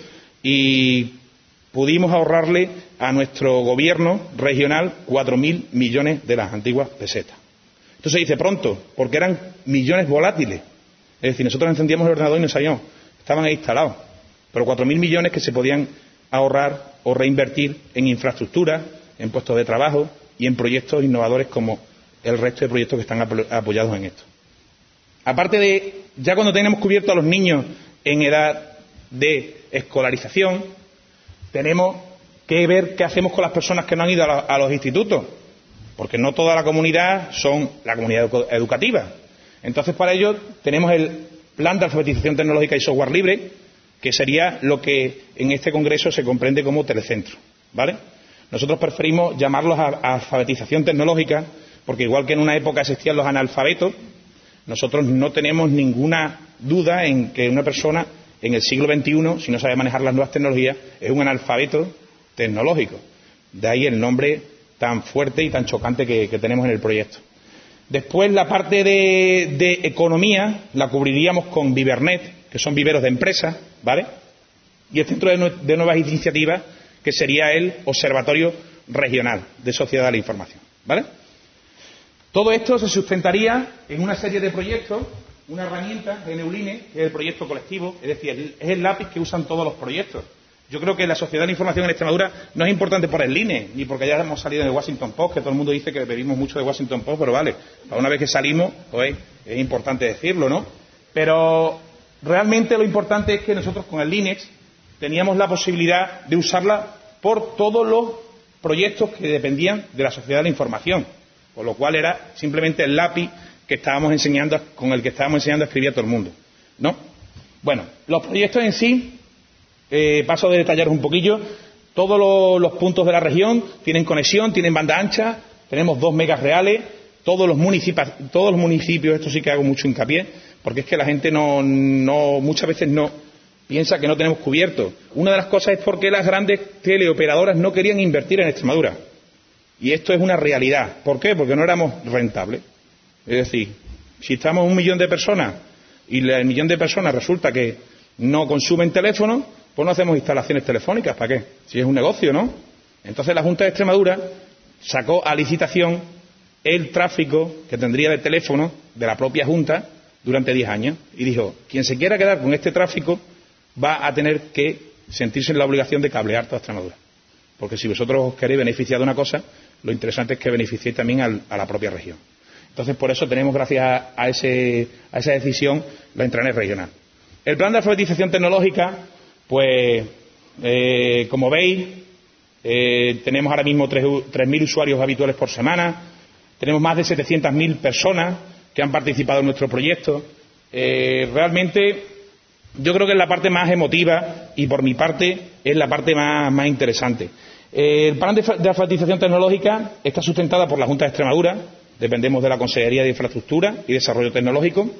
y pudimos ahorrarle a nuestro gobierno regional 4.000 millones de las antiguas pesetas. Esto se dice pronto, porque eran millones volátiles. Es decir, nosotros encendíamos el ordenador y no sabíamos, estaban ahí instalados. Pero 4.000 millones que se podían ahorrar o reinvertir en infraestructura, en puestos de trabajo y en proyectos innovadores como el resto de proyectos que están apoyados en esto. Aparte de, ya cuando tenemos cubierto a los niños en edad de escolarización, tenemos que ver qué hacemos con las personas que no han ido a los institutos, porque no toda la comunidad son la comunidad educativa. Entonces, para ello tenemos el Plan de Alfabetización Tecnológica y Software Libre, que sería lo que en este congreso se comprende como telecentro, ¿vale? Nosotros preferimos llamarlos a alfabetización tecnológica, porque igual que en una época existían los analfabetos, nosotros no tenemos ninguna duda en que una persona en el siglo XXI, si no sabe manejar las nuevas tecnologías, es un analfabeto tecnológico. De ahí el nombre tan fuerte y tan chocante que tenemos en el proyecto. Después, la parte de economía la cubriríamos con Vivernet, que son viveros de empresas, ¿vale? Y el Centro de Nuevas Iniciativas, que sería el Observatorio Regional de Sociedad de la Información, ¿vale? Todo esto se sustentaría en una serie de proyectos, una herramienta de Neuline, que es el proyecto colectivo, es decir, es el lápiz que usan todos los proyectos. Yo creo que la sociedad de la información en Extremadura no es importante por el INE, ni porque ya hemos salido de Washington Post, que todo el mundo dice que bebimos mucho de Washington Post, pero vale, una vez que salimos, pues es importante decirlo, ¿no? Pero realmente lo importante es que nosotros con el Linux teníamos la posibilidad de usarla por todos los proyectos que dependían de la sociedad de la información, con lo cual era simplemente el lápiz que estábamos enseñando, con el que estábamos enseñando a escribir a todo el mundo, ¿no? Bueno, los proyectos en sí, paso a detallaros un poquillo. Todos los puntos de la región tienen conexión, tienen banda ancha, tenemos 2 megas reales, todos los municipios, esto sí que hago mucho hincapié, porque es que la gente muchas veces no piensa que no tenemos cubierto. Una de las cosas es porque las grandes teleoperadoras no querían invertir en Extremadura. Y esto es una realidad. ¿Por qué? Porque no éramos rentables. Es decir, si estamos 1 millón de personas y el millón de personas resulta que no consumen teléfono, pues no hacemos instalaciones telefónicas. ¿Para qué? Si es un negocio, ¿no? Entonces la Junta de Extremadura sacó a licitación el tráfico que tendría de teléfono de la propia Junta durante 10 años. Y dijo, quien se quiera quedar con este tráfico va a tener que sentirse en la obligación de cablear toda Extremadura. Porque si vosotros os queréis beneficiar de una cosa, lo interesante es que beneficiéis también a la propia región. Entonces, por eso tenemos, gracias a esa decisión, la intranet regional. El plan de alfabetización tecnológica, pues, como veis, tenemos ahora mismo 3.000 usuarios habituales por semana, tenemos más de 700.000 personas que han participado en nuestro proyecto. Realmente, yo creo que es la parte más emotiva y, por mi parte, es la parte más interesante. El plan de alfabetización tecnológica está sustentada por la Junta de Extremadura, dependemos de la Consejería de Infraestructura y Desarrollo Tecnológico.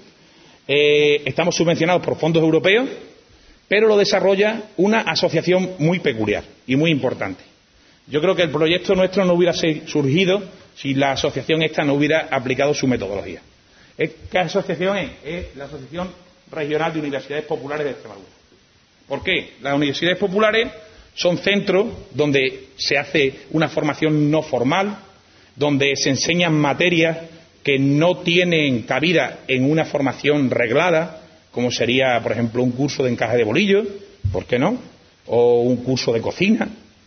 Estamos subvencionados por fondos europeos, pero lo desarrolla una asociación muy peculiar y muy importante. Yo creo que el proyecto nuestro no hubiera surgido si la asociación esta no hubiera aplicado su metodología. ¿Qué asociación es? Es la Asociación Regional de Universidades Populares de Extremadura. ¿Por qué? Las universidades populares son centros donde se hace una formación no formal, donde se enseñan materias que no tienen cabida en una formación reglada, como sería, por ejemplo, un curso de encaje de bolillos, ¿por qué no? O un curso de cocina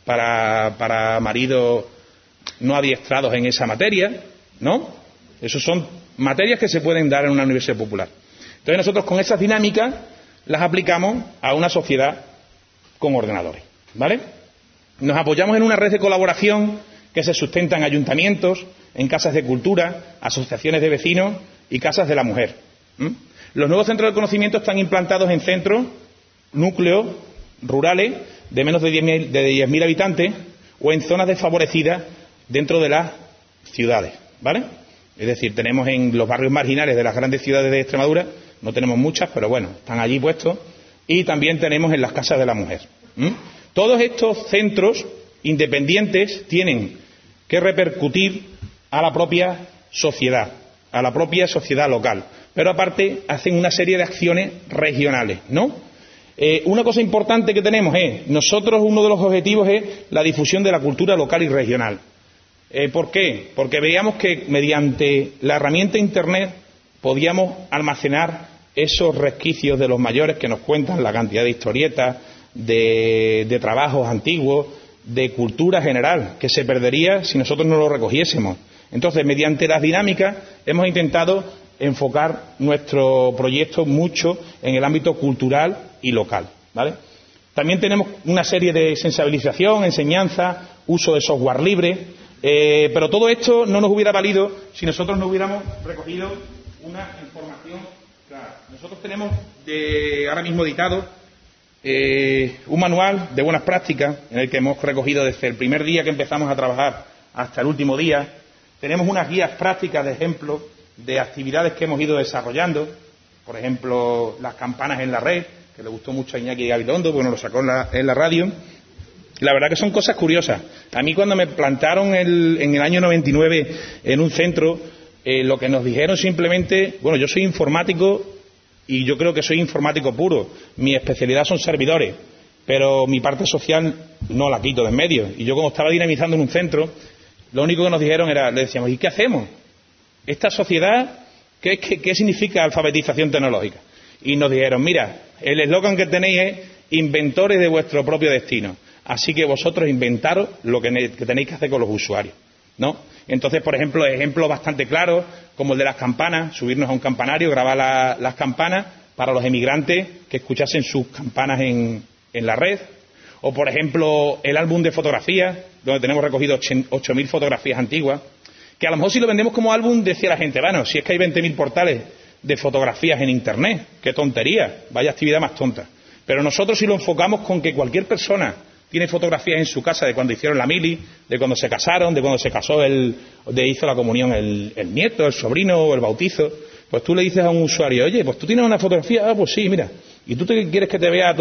para maridos no adiestrados en esa materia, ¿no? Esos son materias que se pueden dar en una universidad popular. Entonces nosotros con esas dinámicas las aplicamos a una sociedad con ordenadores, ¿vale? Nos apoyamos en una red de colaboración que se sustenta en ayuntamientos, en casas de cultura, asociaciones de vecinos y casas de la mujer. Los nuevos centros de conocimiento están implantados en centros, núcleos rurales de menos de 10.000 habitantes o en zonas desfavorecidas dentro de las ciudades, ¿vale? Es decir, tenemos en los barrios marginales de las grandes ciudades de Extremadura, no tenemos muchas, pero bueno, están allí puestos, y también tenemos en las casas de la mujer. Todos estos centros independientes tienen que repercutir a la propia sociedad local, pero aparte hacen una serie de acciones regionales, ¿no? Una cosa importante que tenemos es, nosotros uno de los objetivos es la difusión de la cultura local y regional. ¿Por qué? Porque veíamos que mediante la herramienta Internet podíamos almacenar esos resquicios de los mayores que nos cuentan la cantidad de historietas, de trabajos antiguos, de cultura general, que se perdería si nosotros no lo recogiésemos. Entonces, mediante las dinámicas hemos intentado enfocar nuestro proyecto mucho en el ámbito cultural y local, ¿vale? También tenemos una serie de sensibilización, enseñanza, uso de software libre, pero todo esto no nos hubiera valido si nosotros no hubiéramos recogido una información clara. Nosotros tenemos ahora mismo editado un manual de buenas prácticas en el que hemos recogido desde el primer día que empezamos a trabajar hasta el último día. Tenemos unas guías prácticas de ejemplo de actividades que hemos ido desarrollando, por ejemplo, las campanas en la red, que le gustó mucho a Iñaki Gabilondo, porque nos lo sacó en la radio. La verdad que son cosas curiosas. A mí cuando me plantaron en el año 99 en un centro, lo que nos dijeron simplemente, bueno, yo soy informático y yo creo que soy informático puro. Mi especialidad son servidores, pero mi parte social no la quito de en medio. Y yo como estaba dinamizando en un centro, lo único que nos dijeron era, le decíamos, ¿y qué hacemos? Esta sociedad, ¿qué significa alfabetización tecnológica? Y nos dijeron, mira, el eslogan que tenéis es inventores de vuestro propio destino. Así que vosotros inventaros lo que tenéis que hacer con los usuarios, ¿no? Entonces, por ejemplo, ejemplos bastante claros, como el de las campanas, subirnos a un campanario, grabar las campanas para los emigrantes que escuchasen sus campanas en la red. O, por ejemplo, el álbum de fotografías, donde tenemos recogido 8.000 fotografías antiguas, que a lo mejor si lo vendemos como álbum, decía la gente, bueno, si es que hay 20.000 portales de fotografías en Internet, qué tontería, vaya actividad más tonta. Pero nosotros si lo enfocamos con que cualquier persona tiene fotografías en su casa de cuando hicieron la mili, de cuando se casaron, de cuando se casó de hizo la comunión el nieto, el sobrino o el bautizo, pues tú le dices a un usuario, oye, pues tú tienes una fotografía, pues sí, mira, ¿y tú quieres que te vea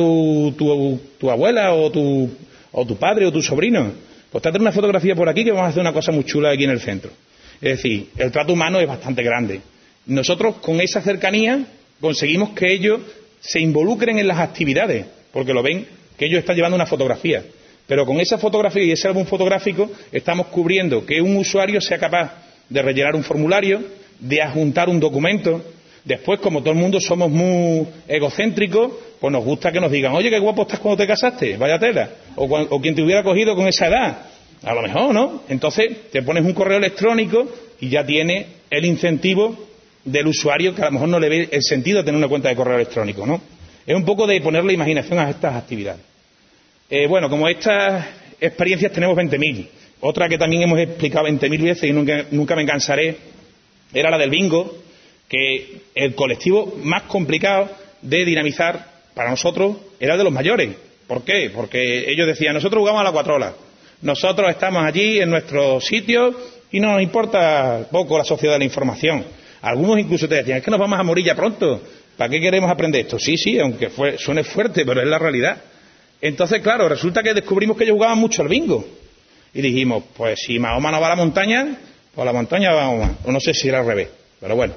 tu abuela o tu padre o tu sobrino? Pues trate una fotografía por aquí que vamos a hacer una cosa muy chula aquí en el centro. Es decir, el trato humano es bastante grande. Nosotros con esa cercanía conseguimos que ellos se involucren en las actividades, porque lo ven que ellos están llevando una fotografía. Pero con esa fotografía y ese álbum fotográfico estamos cubriendo que un usuario sea capaz de rellenar un formulario, de adjuntar un documento. Después, como todo el mundo somos muy egocéntricos, pues nos gusta que nos digan, oye, qué guapo estás cuando te casaste, vaya tela. O quien te hubiera cogido con esa edad. A lo mejor, ¿no? Entonces, te pones un correo electrónico y ya tiene el incentivo del usuario que a lo mejor no le ve el sentido de tener una cuenta de correo electrónico, ¿no? Es un poco de ponerle imaginación a estas actividades. Bueno, como estas experiencias tenemos 20.000. Otra que también hemos explicado 20.000 veces y nunca me cansaré, era la del bingo, que el colectivo más complicado de dinamizar para nosotros era el de los mayores. ¿Por qué? Porque ellos decían, nosotros jugamos a la cuatrola, nosotros estamos allí en nuestro sitio y no nos importa poco la sociedad de la información. Algunos incluso te decían, es que nos vamos a morir ya pronto, ¿para qué queremos aprender esto? Sí, aunque suene fuerte, pero es la realidad. Entonces, claro, resulta que descubrimos que ellos jugaban mucho al bingo. Y dijimos, pues si Mahoma no va a la montaña, pues a la montaña va Mahoma. O no sé si era al revés, pero bueno.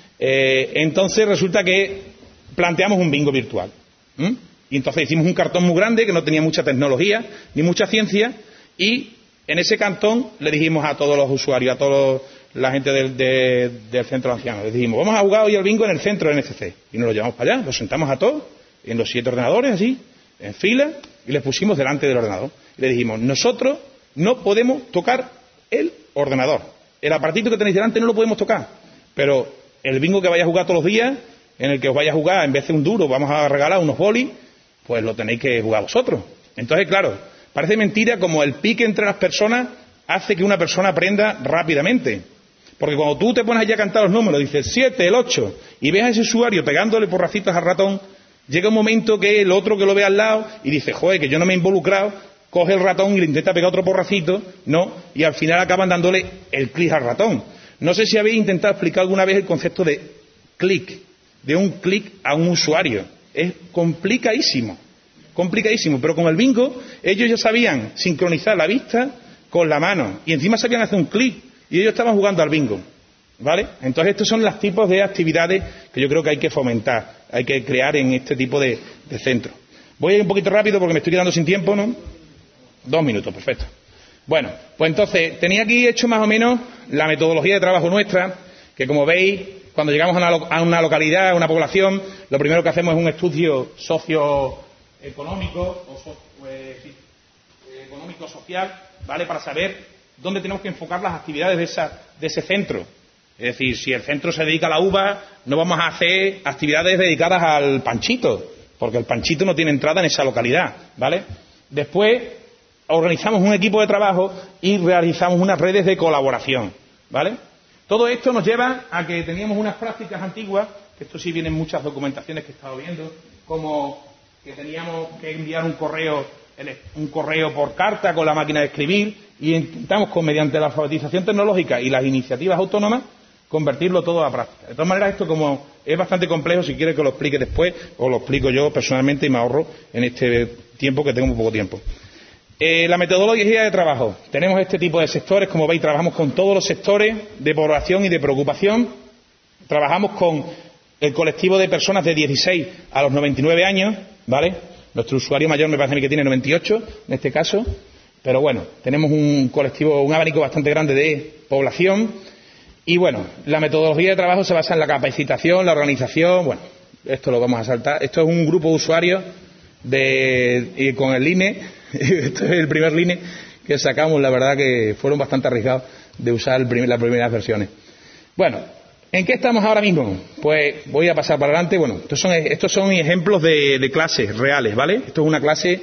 Entonces resulta que planteamos un bingo virtual. Y entonces hicimos un cartón muy grande que no tenía mucha tecnología ni mucha ciencia. Y en ese cartón le dijimos a todos los usuarios, a toda la gente del centro de ancianos, les dijimos, vamos a jugar hoy al bingo en el centro de NCC. Y nos lo llevamos para allá, los sentamos a todos, en los 7 ordenadores, así, en fila, y les pusimos delante del ordenador. Y le dijimos, nosotros no podemos tocar el ordenador. El aparatito que tenéis delante no lo podemos tocar. Pero el bingo que vaya a jugar todos los días, en el que os vaya a jugar, en vez de un duro, vamos a regalar unos bolis, pues lo tenéis que jugar vosotros. Entonces, claro, parece mentira como el pique entre las personas hace que una persona aprenda rápidamente. Porque cuando tú te pones allí a cantar los números, dices 7, el 8, y ves a ese usuario pegándole porracitos al ratón, llega un momento que el otro que lo ve al lado y dice, joder, que yo no me he involucrado, coge el ratón y le intenta pegar otro porracito, ¿no? Y al final acaban dándole el clic al ratón. No sé si habéis intentado explicar alguna vez el concepto de clic, de un clic a un usuario. Es complicadísimo. complicadísimo, pero con el bingo ellos ya sabían sincronizar la vista con la mano y encima sabían hacer un clic y ellos estaban jugando al bingo, ¿vale? Entonces estos son los tipos de actividades que yo creo que hay que fomentar, hay que crear en este tipo de centros. Voy a ir un poquito rápido porque me estoy quedando sin tiempo, ¿no? 2 minutos, perfecto. Bueno, pues entonces tenía aquí hecho más o menos la metodología de trabajo nuestra, que como veis, cuando llegamos a una localidad, a una población, lo primero que hacemos es un estudio socioeconómico económico-social, ¿vale? Para saber dónde tenemos que enfocar las actividades de ese centro. Es decir, si el centro se dedica a la uva, no vamos a hacer actividades dedicadas al panchito, porque el panchito no tiene entrada en esa localidad, ¿vale? Después organizamos un equipo de trabajo y realizamos unas redes de colaboración, ¿vale? Todo esto nos lleva a que teníamos unas prácticas antiguas, que esto sí viene en muchas documentaciones que he estado viendo, como que teníamos que enviar un correo por carta con la máquina de escribir y intentamos, mediante la alfabetización tecnológica y las iniciativas autónomas, convertirlo todo a práctica. De todas maneras, esto como es bastante complejo, si quiere que lo explique después, o lo explico yo personalmente y me ahorro en este tiempo que tengo muy poco tiempo. La metodología de trabajo. Tenemos este tipo de sectores, como veis, trabajamos con todos los sectores de población y de preocupación. Trabajamos con el colectivo de personas de 16 a los 99 años, ¿vale? Nuestro usuario mayor me parece a mí que tiene 98 en este caso, pero bueno, tenemos un colectivo, un abanico bastante grande de población. Y bueno, la metodología de trabajo se basa en la capacitación, la organización. Bueno, esto lo vamos a saltar. Esto es un grupo de usuarios con el INE. Este es el primer line que sacamos, la verdad que fueron bastante arriesgados de usar las primeras versiones. Bueno, ¿en qué estamos ahora mismo? Pues voy a pasar para adelante. Bueno, estos son ejemplos de clases reales, ¿vale? Esto es una clase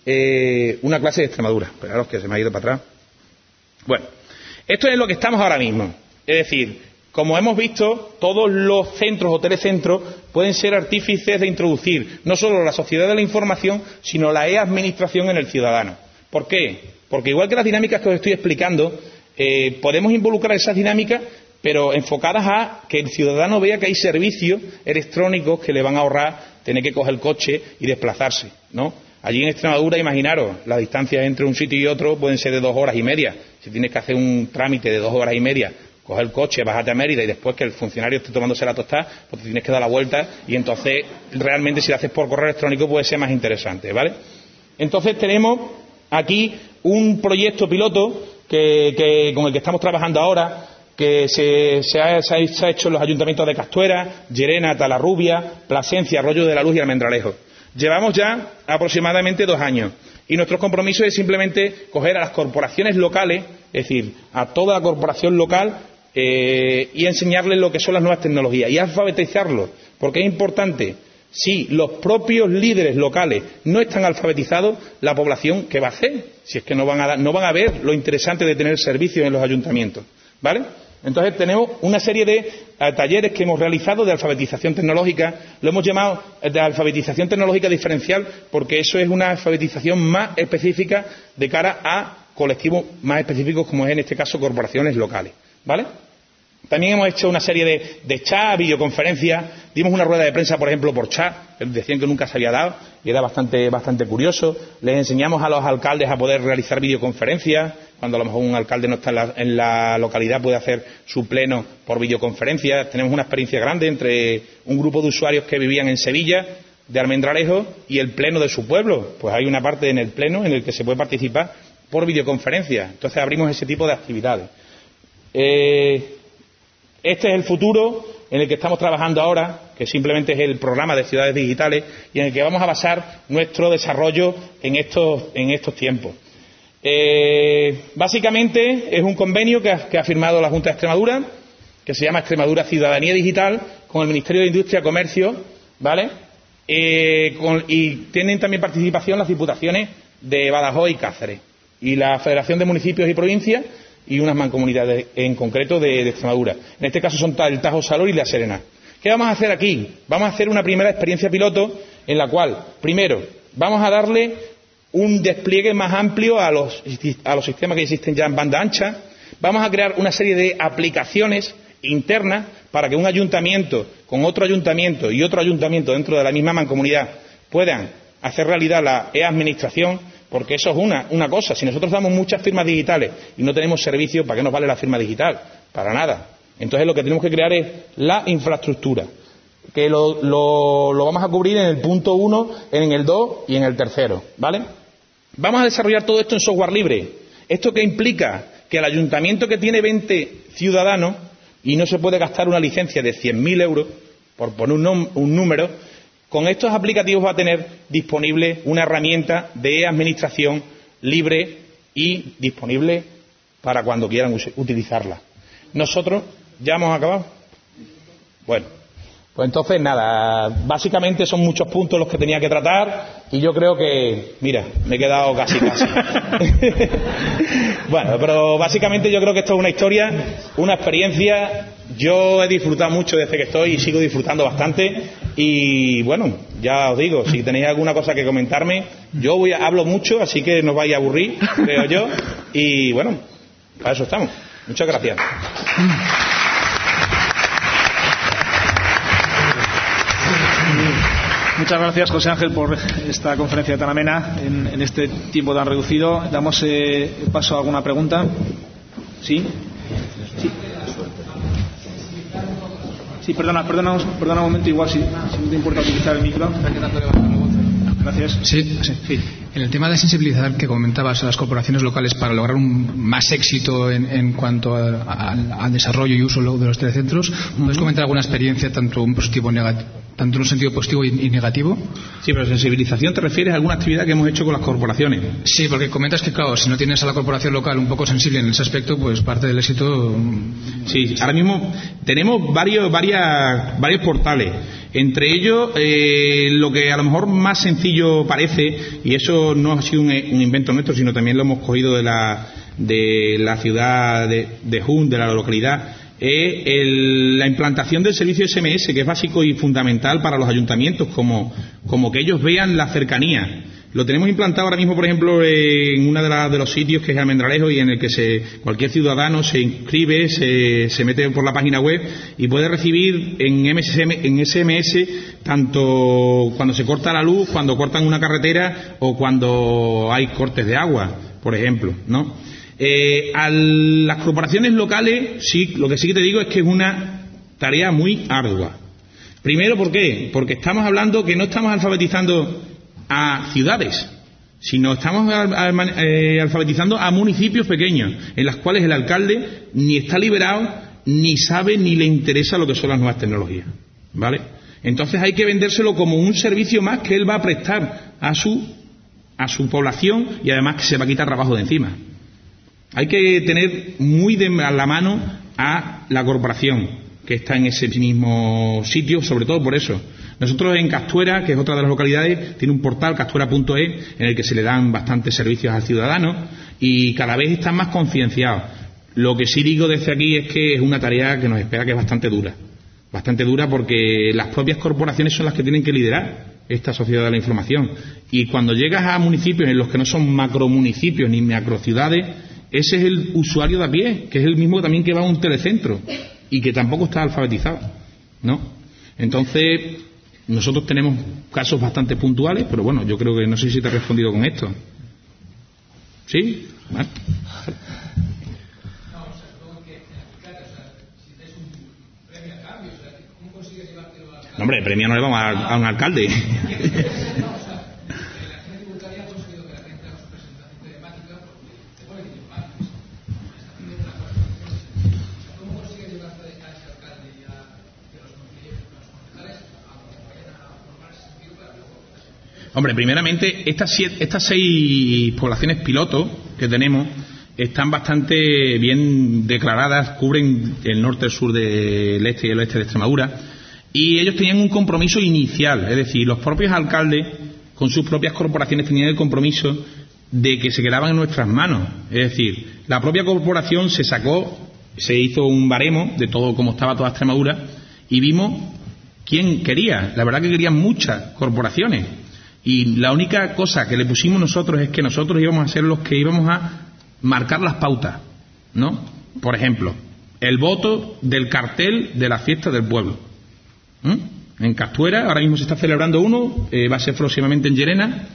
de Extremadura. Esperaros que se me ha ido para atrás. Bueno, esto es lo que estamos ahora mismo. Es decir, como hemos visto, todos los centros o telecentros pueden ser artífices de introducir no solo la sociedad de la información, sino la e-administración en el ciudadano. ¿Por qué? Porque igual que las dinámicas que os estoy explicando, podemos involucrar esas dinámicas, pero enfocadas a que el ciudadano vea que hay servicios electrónicos que le van a ahorrar tener que coger el coche y desplazarse, ¿no? Allí en Extremadura, imaginaros, las distancias entre un sitio y otro pueden ser de 2 horas y media. Si tienes que hacer un trámite de 2 horas y media, coger el coche, bájate a Mérida y después que el funcionario esté tomándose la tostada, pues te tienes que dar la vuelta y entonces realmente si lo haces por correo electrónico puede ser más interesante, ¿vale? Entonces tenemos aquí un proyecto piloto con el que estamos trabajando ahora, que se ha hecho en los ayuntamientos de Castuera, Llerena, Talarrubia, Plasencia, Arroyo de la Luz y Almendralejo. Llevamos ya aproximadamente 2 años y nuestro compromiso es simplemente coger a las corporaciones locales, es decir, a toda la corporación local, y enseñarles lo que son las nuevas tecnologías y alfabetizarlos, porque es importante. Si los propios líderes locales no están alfabetizados, la población, ¿qué va a hacer? Si es que no van a ver lo interesante de tener servicios en los ayuntamientos, ¿vale? Entonces tenemos una serie de talleres que hemos realizado de alfabetización tecnológica. Lo hemos llamado de alfabetización tecnológica diferencial porque eso es una alfabetización más específica de cara a colectivos más específicos, como es en este caso corporaciones locales, ¿vale? También hemos hecho una serie de chat, videoconferencias. Dimos una rueda de prensa, por ejemplo, por chat, que decían que nunca se había dado y era bastante curioso. Les enseñamos a los alcaldes a poder realizar videoconferencias. Cuando a lo mejor un alcalde no está en la localidad, puede hacer su pleno por videoconferencia. Tenemos una experiencia grande entre un grupo de usuarios que vivían en Sevilla, de Almendralejo, y el pleno de su pueblo. Pues hay una parte en el pleno en el que se puede participar por videoconferencia. Entonces abrimos ese tipo de actividades. Este es el futuro en el que estamos trabajando ahora, que simplemente es el programa de ciudades digitales y en el que vamos a basar nuestro desarrollo en estos tiempos. Básicamente es un convenio que ha firmado la Junta de Extremadura, que se llama Extremadura Ciudadanía Digital, con el Ministerio de Industria y Comercio, ¿vale? Y tienen también participación las diputaciones de Badajoz y Cáceres, y la Federación de Municipios y Provincias, y unas mancomunidades en concreto de Extremadura. En este caso son el Tajo Salor y La Serena. ¿Qué vamos a hacer aquí? Vamos a hacer una primera experiencia piloto en la cual, primero, vamos a darle un despliegue más amplio a los sistemas que existen ya en banda ancha. Vamos a crear una serie de aplicaciones internas para que un ayuntamiento con otro ayuntamiento y otro ayuntamiento dentro de la misma mancomunidad puedan hacer realidad la e-administración, porque eso es una cosa. Si nosotros damos muchas firmas digitales y no tenemos servicios, ¿para qué nos vale la firma digital? Para nada. Entonces lo que tenemos que crear es la infraestructura, que lo vamos a cubrir en el punto 1, en el 2 y en el 3, ¿vale? Vamos a desarrollar todo esto en software libre. ¿Esto qué implica? Que el ayuntamiento que tiene 20 ciudadanos y no se puede gastar una licencia de 100.000 euros, por poner un número, con estos aplicativos va a tener disponible una herramienta de administración libre y disponible para cuando quieran utilizarla. Nosotros ya hemos acabado. Bueno, pues entonces nada, básicamente son muchos puntos los que tenía que tratar y yo creo que, mira, me he quedado casi. Bueno, pero básicamente yo creo que esto es una historia, una experiencia. Yo he disfrutado mucho desde que estoy y sigo disfrutando bastante. Y bueno, ya os digo, si tenéis alguna cosa que comentarme, yo hablo mucho, así que no os vais a aburrir, creo yo. Y bueno, para eso estamos. Muchas gracias. Muchas gracias, José Ángel, por esta conferencia tan amena en este tiempo tan reducido. Damos paso a alguna pregunta. ¿Sí? Sí. Sí, perdona un momento, igual si no te importa utilizar el micro. Gracias. Sí. En el tema de sensibilizar que comentabas a las corporaciones locales para lograr un más éxito en cuanto al desarrollo y uso de los telecentros, ¿puedes comentar alguna experiencia tanto en un sentido positivo y negativo? Sí, pero sensibilización te refieres a alguna actividad que hemos hecho con las corporaciones. Sí, porque comentas que, claro, si no tienes a la corporación local un poco sensible en ese aspecto, pues parte del éxito. Sí, ahora mismo tenemos varios portales. Entre ellos, lo que a lo mejor más sencillo parece, y eso no ha sido un invento nuestro, sino también lo hemos cogido de la ciudad de Jun, de la localidad, es la implantación del servicio SMS, que es básico y fundamental para los ayuntamientos, como que ellos vean la cercanía. Lo tenemos implantado ahora mismo, por ejemplo, en uno de los sitios que es Almendralejo, y en el que cualquier ciudadano se inscribe, se mete por la página web y puede recibir en SMS tanto cuando se corta la luz, cuando cortan una carretera o cuando hay cortes de agua, por ejemplo, ¿no? A las corporaciones locales, sí, lo que sí que te digo es que es una tarea muy ardua. Primero, ¿por qué? Porque estamos hablando que no estamos alfabetizando a ciudades, sino estamos alfabetizando a municipios pequeños, en los cuales el alcalde ni está liberado, ni sabe, ni le interesa lo que son las nuevas tecnologías, ¿vale? Entonces hay que vendérselo como un servicio más que él va a prestar a su población, y además que se va a quitar trabajo de encima. Hay que tener muy a la mano a la corporación que está en ese mismo sitio, sobre todo por eso. Nosotros en Castuera, que es otra de las localidades, tiene un portal, castuera.es, en el que se le dan bastantes servicios al ciudadano y cada vez están más concienciados. Lo que sí digo desde aquí es que es una tarea que nos espera, que es bastante dura porque las propias corporaciones son las que tienen que liderar esta sociedad de la información. Y cuando llegas a municipios en los que no son macromunicipios ni macrociudades, ese es el usuario de a pie, que es el mismo también que va a un telecentro y que tampoco está alfabetizado, ¿no? Entonces, nosotros tenemos casos bastante puntuales, pero bueno, yo creo que no sé si te he respondido con esto. ¿Sí? ¿Vale? No, hombre, el premio no le vamos a un alcalde. Hombre, primeramente, estas 6 poblaciones piloto que tenemos están bastante bien declaradas, cubren el norte, el sur del este y el oeste de Extremadura, y ellos tenían un compromiso inicial, es decir, los propios alcaldes con sus propias corporaciones tenían el compromiso de que se quedaban en nuestras manos. Es decir, la propia corporación se hizo un baremo de todo cómo estaba toda Extremadura y vimos quién quería. La verdad que querían muchas corporaciones. Y la única cosa que le pusimos nosotros es que nosotros íbamos a ser los que íbamos a marcar las pautas, ¿no? Por ejemplo, el voto del cartel de la fiesta del pueblo. En en Castuera, ahora mismo se está celebrando uno, va a ser próximamente en Llerena,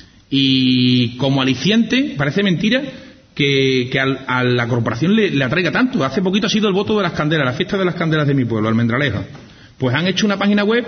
y como aliciente, parece mentira que a la corporación le atraiga tanto. Hace poquito ha sido el voto de las candelas, la fiesta de las candelas de mi pueblo, Almendralejo. Pues han hecho una página web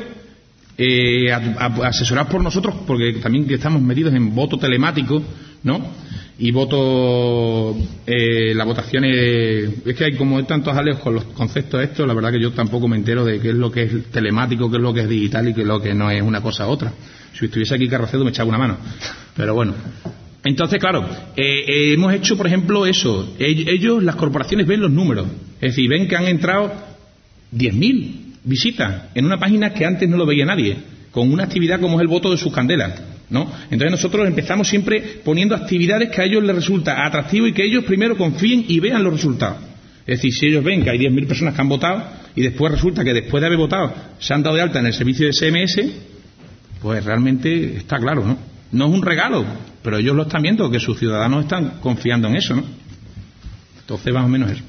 asesorados por nosotros, porque también que estamos metidos en voto telemático, ¿no? Y voto, la votación es que hay como tantos aleos con los conceptos estos, la verdad que yo tampoco me entero de qué es lo que es telemático, qué es lo que es digital y qué es lo que no es una cosa u otra. Si estuviese aquí Carracedo me echaba una mano, pero bueno. Entonces, claro, hemos hecho, por ejemplo, eso. Ellos, las corporaciones, ven los números. Es decir, ven que han entrado 10.000 visitas en una página que antes no lo veía nadie, con una actividad como es el voto de sus candelas, ¿no? Entonces nosotros empezamos siempre poniendo actividades que a ellos les resulta atractivo y que ellos primero confíen y vean los resultados. Es decir, si ellos ven que hay 10.000 personas que han votado y después resulta que después de haber votado se han dado de alta en el servicio de SMS, pues realmente está claro, ¿no? No es un regalo, pero ellos lo están viendo, que sus ciudadanos están confiando en eso, ¿no? Entonces, más o menos eso.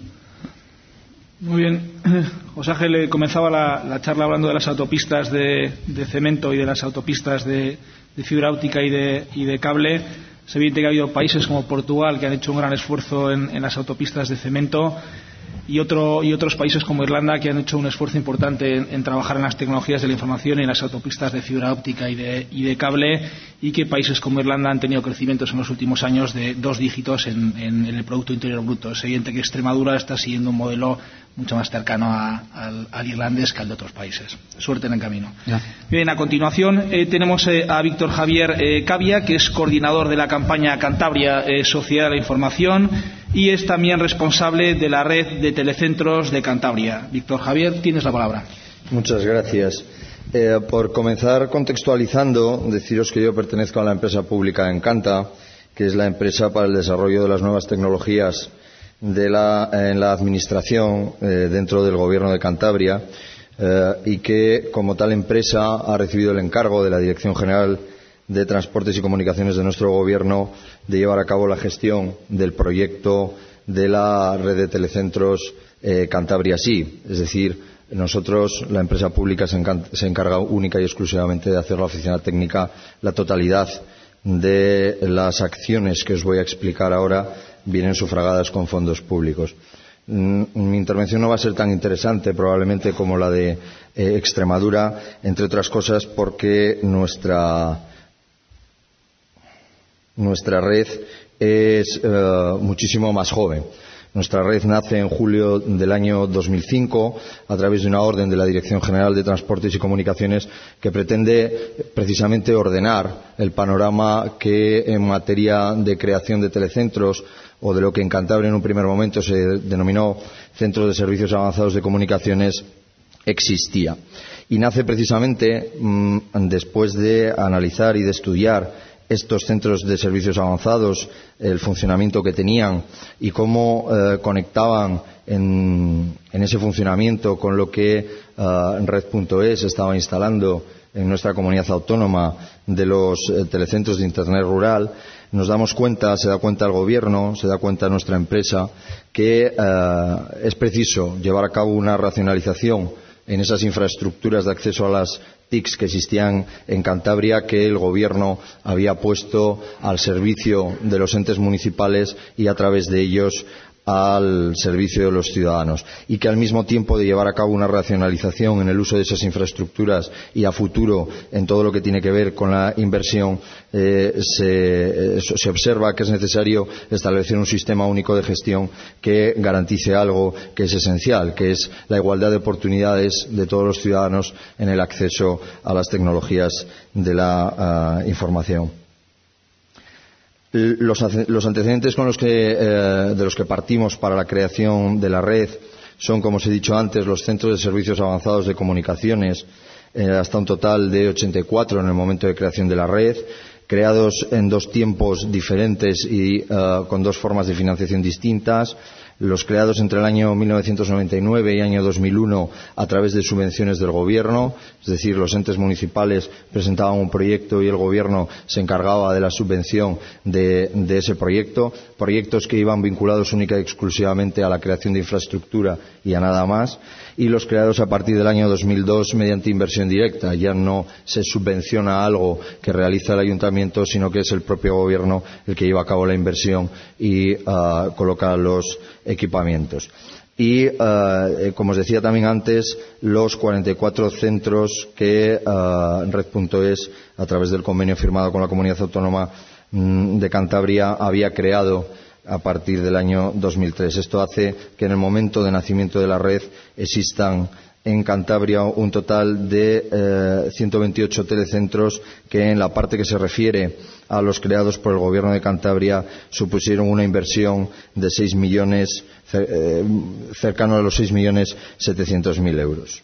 Muy bien. José Ángel comenzaba la charla hablando de las autopistas de cemento y de las autopistas de fibra óptica y de cable. Es evidente que ha habido países como Portugal que han hecho un gran esfuerzo en las autopistas de cemento y otros países como Irlanda que han hecho un esfuerzo importante en trabajar en las tecnologías de la información y en las autopistas de fibra óptica y de cable, y que países como Irlanda han tenido crecimientos en los últimos años de 2 dígitos en el Producto Interior Bruto. Es evidente que Extremadura está siguiendo un modelo mucho más cercano al irlandés que al de otros países. Suerte en el camino. Ya. Bien, a continuación tenemos a Víctor Javier Cavia, que es coordinador de la campaña Cantabria Sociedad de la Información y es también responsable de la red de telecentros de Cantabria. Víctor Javier, tienes la palabra. Muchas gracias. Por comenzar contextualizando, deciros que yo pertenezco a la empresa pública Encanta, que es la empresa para el desarrollo de las nuevas tecnologías en la administración dentro del Gobierno de Cantabria, y que como tal empresa ha recibido el encargo de la Dirección General de Transportes y Comunicaciones de nuestro Gobierno de llevar a cabo la gestión del proyecto de la red de telecentros Cantabria Sí. Es decir, nosotros, la empresa pública, se encarga única y exclusivamente de hacer la oficina técnica la totalidad de las acciones que os voy a explicar ahora vienen sufragadas con fondos públicos. Mi intervención no va a ser tan interesante probablemente como la de Extremadura, entre otras cosas porque nuestra red es muchísimo más joven. Nuestra red nace en julio del año 2005 a través de una orden de la Dirección General de Transportes y Comunicaciones que pretende precisamente ordenar el panorama que en materia de creación de telecentros, o de lo que en Cantabria en un primer momento se denominó Centros de Servicios Avanzados de Comunicaciones, existía. Y nace precisamente después de analizar y de estudiar estos centros de servicios avanzados, el funcionamiento que tenían y cómo conectaban en ese funcionamiento con lo que Red.es estaba instalando en nuestra comunidad autónoma de los telecentros de Internet rural. Nos damos cuenta, se da cuenta el Gobierno, se da cuenta nuestra empresa, que es preciso llevar a cabo una racionalización en esas infraestructuras de acceso a las TICs que existían en Cantabria, que el Gobierno había puesto al servicio de los entes municipales y a través de ellos al servicio de los ciudadanos, y que al mismo tiempo de llevar a cabo una racionalización en el uso de esas infraestructuras y a futuro en todo lo que tiene que ver con la inversión, se observa que es necesario establecer un sistema único de gestión que garantice algo que es esencial, que es la igualdad de oportunidades de todos los ciudadanos en el acceso a las tecnologías de la información. Los antecedentes de los que partimos para la creación de la red son, como os he dicho antes, los centros de servicios avanzados de comunicaciones, hasta un total de 84 en el momento de creación de la red, creados en 2 tiempos diferentes y con 2 formas de financiación distintas. los creados entre el año 1999 y año 2001 a través de subvenciones del Gobierno, es decir, los entes municipales presentaban un proyecto y el Gobierno se encargaba de la subvención de ese proyecto, proyectos que iban vinculados única y exclusivamente a la creación de infraestructura y a nada más, y los creados a partir del año 2002 mediante inversión directa. Ya no se subvenciona algo que realiza el ayuntamiento, sino que es el propio Gobierno el que lleva a cabo la inversión y coloca los equipamientos. Y, como os decía también antes, los 44 centros que Red.es, a través del convenio firmado con la Comunidad Autónoma de Cantabria, había creado a partir del año 2003. Esto hace que en el momento de nacimiento de la red existan en Cantabria un total de 128 telecentros que, en la parte que se refiere a los creados por el Gobierno de Cantabria, supusieron una inversión de 6 millones, cercano a los 6.700.000 euros.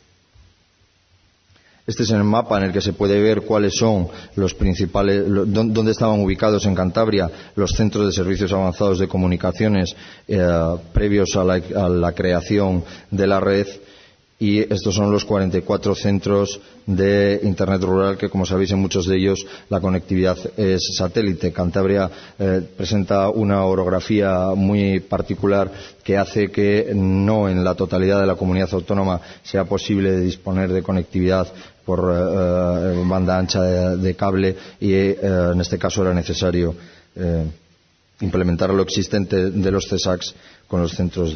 Este es el mapa en el que se puede ver cuáles son los principales, dónde estaban ubicados en Cantabria los centros de servicios avanzados de comunicaciones previos a la creación de la red. Y estos son los 44 centros de Internet rural que, como sabéis, en muchos de ellos la conectividad es satélite. Cantabria presenta una orografía muy particular que hace que no en la totalidad de la comunidad autónoma sea posible disponer de conectividad por banda ancha de cable y en este caso era necesario implementar lo existente de los CESACs con los centros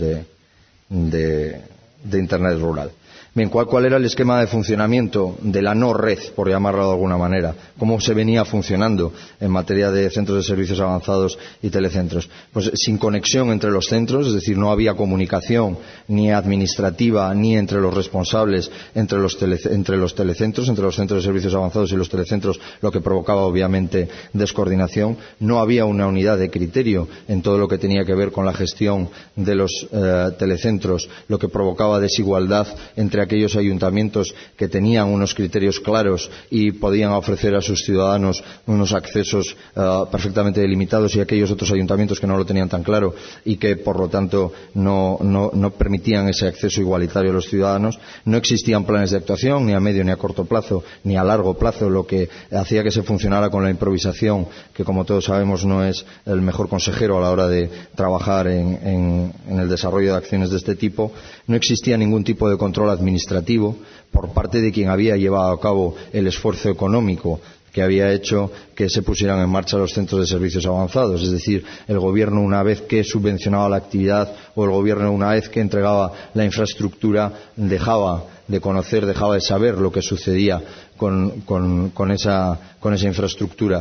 de Internet rural. Bien, ¿cuál era el esquema de funcionamiento de la no red, por llamarlo de alguna manera? ¿Cómo se venía funcionando en materia de centros de servicios avanzados y telecentros? Pues sin conexión entre los centros, es decir, no había comunicación ni administrativa ni entre los responsables entre los telecentros, entre los centros de servicios avanzados y los telecentros, lo que provocaba obviamente descoordinación. No había una unidad de criterio en todo lo que tenía que ver con la gestión de los telecentros, lo que provocaba desigualdad entre aquellos ayuntamientos que tenían unos criterios claros y podían ofrecer a sus ciudadanos unos accesos perfectamente delimitados y aquellos otros ayuntamientos que no lo tenían tan claro y que, por lo tanto, no permitían ese acceso igualitario a los ciudadanos. No existían planes de actuación ni a medio ni a corto plazo ni a largo plazo, lo que hacía que se funcionara con la improvisación, que, como todos sabemos, no es el mejor consejero a la hora de trabajar en el desarrollo de acciones de este tipo. No existía ningún tipo de control administrativo por parte de quien había llevado a cabo el esfuerzo económico que había hecho que se pusieran en marcha los centros de servicios avanzados. Es decir, el Gobierno, una vez que subvencionaba la actividad, o el Gobierno, una vez que entregaba la infraestructura, dejaba de conocer, dejaba de saber lo que sucedía con esa infraestructura.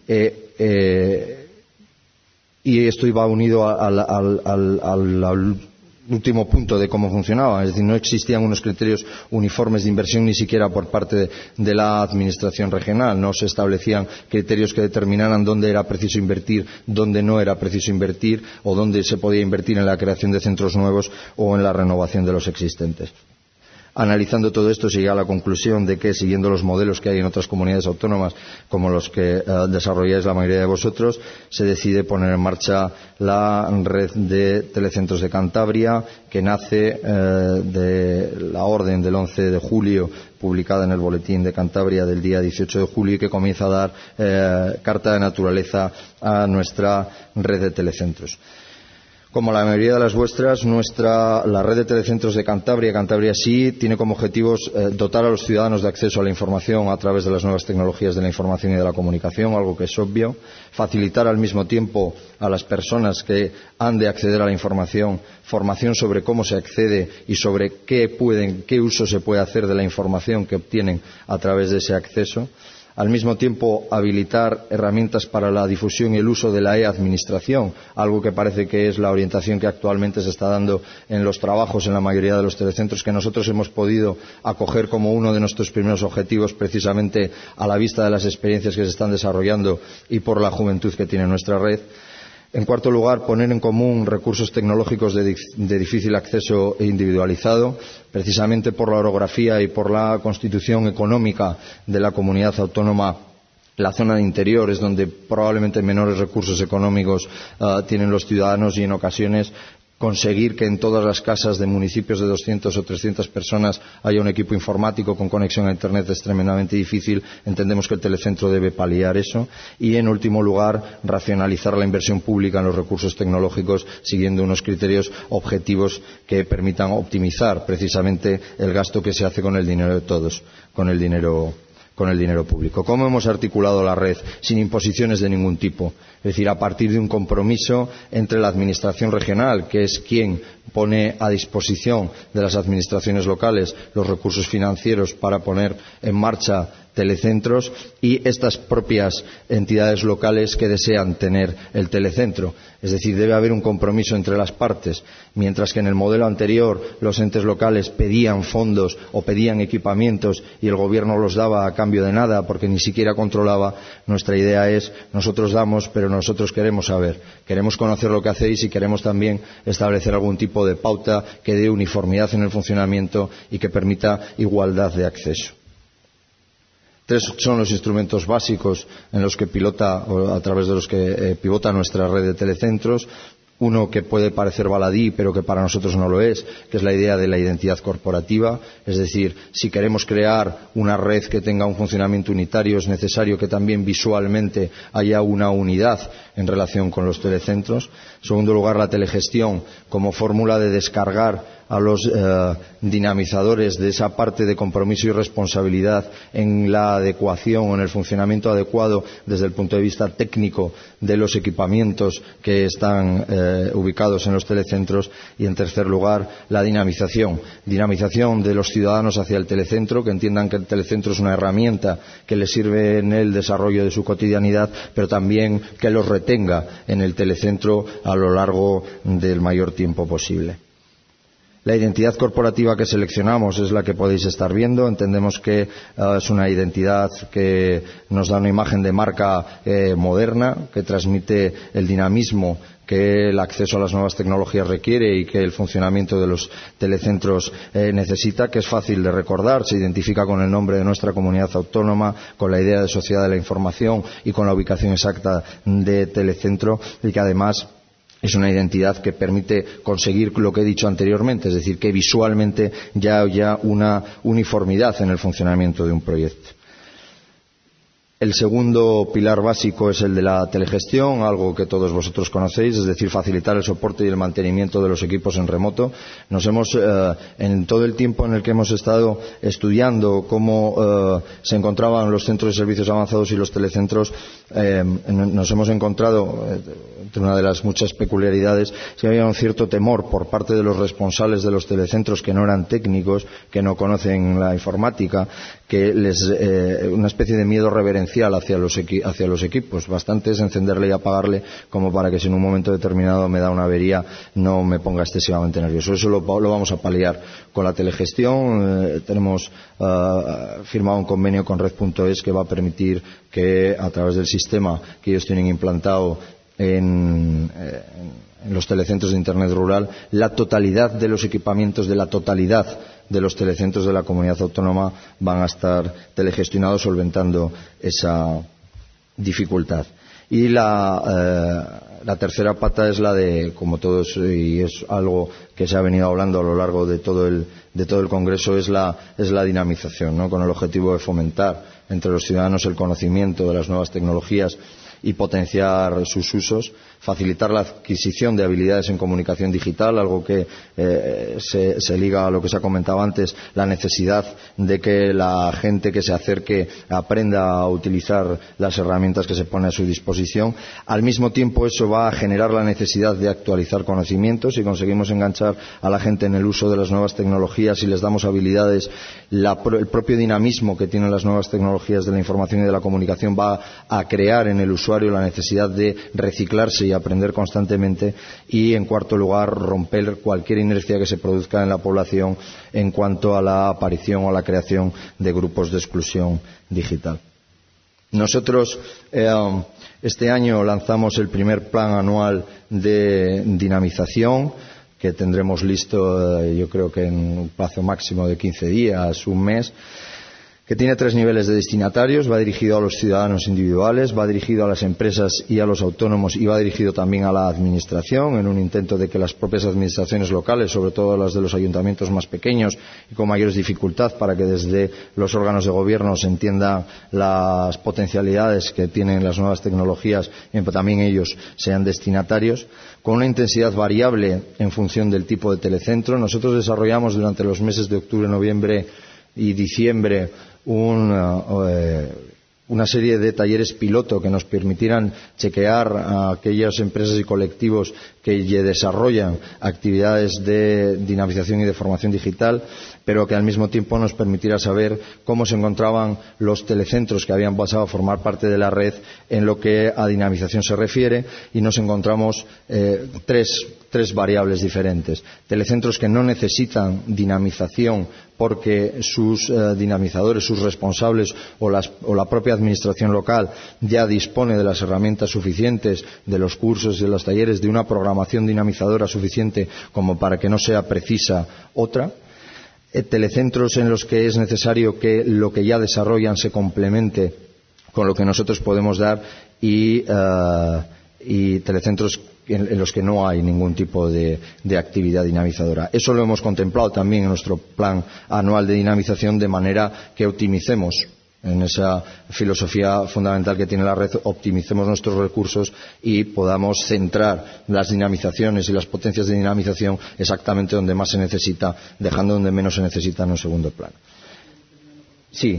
Y esto iba unido al último punto de cómo funcionaba, es decir, no existían unos criterios uniformes de inversión ni siquiera por parte de la administración regional, no se establecían criterios que determinaran dónde era preciso invertir, dónde no era preciso invertir o dónde se podía invertir en la creación de centros nuevos o en la renovación de los existentes. Analizando todo esto, se llega a la conclusión de que, siguiendo los modelos que hay en otras comunidades autónomas, como los que desarrolláis la mayoría de vosotros, se decide poner en marcha la red de telecentros de Cantabria, que nace de la orden del 11 de julio, publicada en el Boletín de Cantabria del día 18 de julio, y que comienza a dar carta de naturaleza a nuestra red de telecentros. Como la mayoría de las vuestras, la red de telecentros de Cantabria Sí, tiene como objetivos dotar a los ciudadanos de acceso a la información a través de las nuevas tecnologías de la información y de la comunicación, algo que es obvio, facilitar al mismo tiempo a las personas que han de acceder a la información, formación sobre cómo se accede y sobre qué uso se puede hacer de la información que obtienen a través de ese acceso. Al mismo tiempo, habilitar herramientas para la difusión y el uso de la e-administración, algo que parece que es la orientación que actualmente se está dando en los trabajos en la mayoría de los telecentros, que nosotros hemos podido acoger como uno de nuestros primeros objetivos, precisamente a la vista de las experiencias que se están desarrollando y por la juventud que tiene nuestra red. En cuarto lugar, poner en común recursos tecnológicos de difícil acceso e individualizado, precisamente por la orografía y por la constitución económica de la comunidad autónoma. La zona de interior es donde probablemente menores recursos económicos tienen los ciudadanos y en ocasiones conseguir que en todas las casas de municipios de 200 o 300 personas haya un equipo informático con conexión a Internet es tremendamente difícil. Entendemos que el telecentro debe paliar eso. Y, en último lugar, racionalizar la inversión pública en los recursos tecnológicos siguiendo unos criterios objetivos que permitan optimizar precisamente el gasto que se hace con el dinero de todos, con el dinero público. ¿Cómo hemos articulado la red? Sin imposiciones de ningún tipo. Es decir, a partir de un compromiso entre la Administración regional, que es quien pone a disposición de las administraciones locales los recursos financieros para poner en marcha telecentros, y estas propias entidades locales que desean tener el telecentro. Es decir, debe haber un compromiso entre las partes. Mientras que en el modelo anterior los entes locales pedían fondos o pedían equipamientos y el gobierno los daba a cambio de nada porque ni siquiera controlaba, nuestra idea es: nosotros damos, pero nosotros queremos saber, queremos conocer lo que hacéis y queremos también establecer algún tipo de pauta que dé uniformidad en el funcionamiento y que permita igualdad de acceso. 3 son los instrumentos básicos en los que pilota, o a través de los que pivota nuestra red de telecentros. Uno que puede parecer baladí, pero que para nosotros no lo es, que es la idea de la identidad corporativa. Es decir, si queremos crear una red que tenga un funcionamiento unitario, es necesario que también visualmente haya una unidad en relación con los telecentros. En segundo lugar, la telegestión como fórmula de descargar a los dinamizadores de esa parte de compromiso y responsabilidad en la adecuación o en el funcionamiento adecuado desde el punto de vista técnico de los equipamientos que están ubicados en los telecentros. Y, en tercer lugar, la dinamización de los ciudadanos hacia el telecentro, que entiendan que el telecentro es una herramienta que les sirve en el desarrollo de su cotidianidad, pero también que los retenga en el telecentro a lo largo del mayor tiempo posible. La identidad corporativa que seleccionamos es la que podéis estar viendo. Entendemos que es una identidad que nos da una imagen de marca moderna, que transmite el dinamismo que el acceso a las nuevas tecnologías requiere y que el funcionamiento de los telecentros necesita, que es fácil de recordar, se identifica con el nombre de nuestra comunidad autónoma, con la idea de sociedad de la información y con la ubicación exacta de telecentro, y que además es una identidad que permite conseguir lo que he dicho anteriormente, es decir, que visualmente ya haya una uniformidad en el funcionamiento de un proyecto. El segundo pilar básico es el de la telegestión, algo que todos vosotros conocéis, es decir, facilitar el soporte y el mantenimiento de los equipos en remoto. En todo el tiempo en el que hemos estado estudiando cómo se encontraban los centros de servicios avanzados y los telecentros, nos hemos encontrado, entre una de las muchas peculiaridades, que había un cierto temor por parte de los responsables de los telecentros, que no eran técnicos, que no conocen la informática, que una especie de miedo reverencial hacia los equipos. Bastante es encenderle y apagarle como para que si en un momento determinado me da una avería no me ponga excesivamente nervioso. Eso lo vamos a paliar con la telegestión. Tenemos firmado un convenio con Red.es que va a permitir que, a través del sistema que ellos tienen implantado en los telecentros de Internet rural, la totalidad de los equipamientos de la totalidad de los telecentros de la comunidad autónoma van a estar telegestionados, solventando esa dificultad. Y la tercera pata es la de, como todos, y es algo que se ha venido hablando a lo largo de todo el Congreso, es la dinamización, ¿no? Con el objetivo de fomentar entre los ciudadanos el conocimiento de las nuevas tecnologías y potenciar sus usos, facilitar la adquisición de habilidades en comunicación digital, algo que se liga a lo que se ha comentado antes, la necesidad de que la gente que se acerque aprenda a utilizar las herramientas que se ponen a su disposición. Al mismo tiempo, eso va a generar la necesidad de actualizar conocimientos. Si conseguimos enganchar a la gente en el uso de las nuevas tecnologías y les damos habilidades, el propio dinamismo que tienen las nuevas tecnologías de la información y de la comunicación va a crear en el usuario la necesidad de reciclarse y aprender constantemente. Y, en cuarto lugar, romper cualquier inercia que se produzca en la población en cuanto a la aparición o la creación de grupos de exclusión digital. Nosotros este año lanzamos el primer plan anual de dinamización, que tendremos listo yo creo que en un plazo máximo de 15 días, un mes, que tiene 3 niveles de destinatarios. Va dirigido a los ciudadanos individuales, va dirigido a las empresas y a los autónomos, y va dirigido también a la administración, en un intento de que las propias administraciones locales, sobre todo las de los ayuntamientos más pequeños y con mayores dificultades, para que desde los órganos de gobierno se entiendan las potencialidades que tienen las nuevas tecnologías y también ellos sean destinatarios, con una intensidad variable en función del tipo de telecentro. Nosotros desarrollamos durante los meses de octubre, noviembre y diciembre una serie de talleres piloto que nos permitieran chequear a aquellas empresas y colectivos que desarrollan actividades de dinamización y de formación digital, pero que al mismo tiempo nos permitiera saber cómo se encontraban los telecentros que habían pasado a formar parte de la red en lo que a dinamización se refiere, y nos encontramos tres variables diferentes. Telecentros que no necesitan dinamización porque sus dinamizadores, sus responsables o la propia administración local ya dispone de las herramientas suficientes, de los cursos, de los talleres, de una programación dinamizadora suficiente como para que no sea precisa otra. Telecentros en los que es necesario que lo que ya desarrollan se complemente con lo que nosotros podemos dar, y telecentros en los que no hay ningún tipo de actividad dinamizadora. Eso lo hemos contemplado también en nuestro plan anual de dinamización, de manera que optimicemos, en esa filosofía fundamental que tiene la red, optimicemos nuestros recursos y podamos centrar las dinamizaciones y las potencias de dinamización exactamente donde más se necesita, dejando donde menos se necesita en un segundo plano. Sí.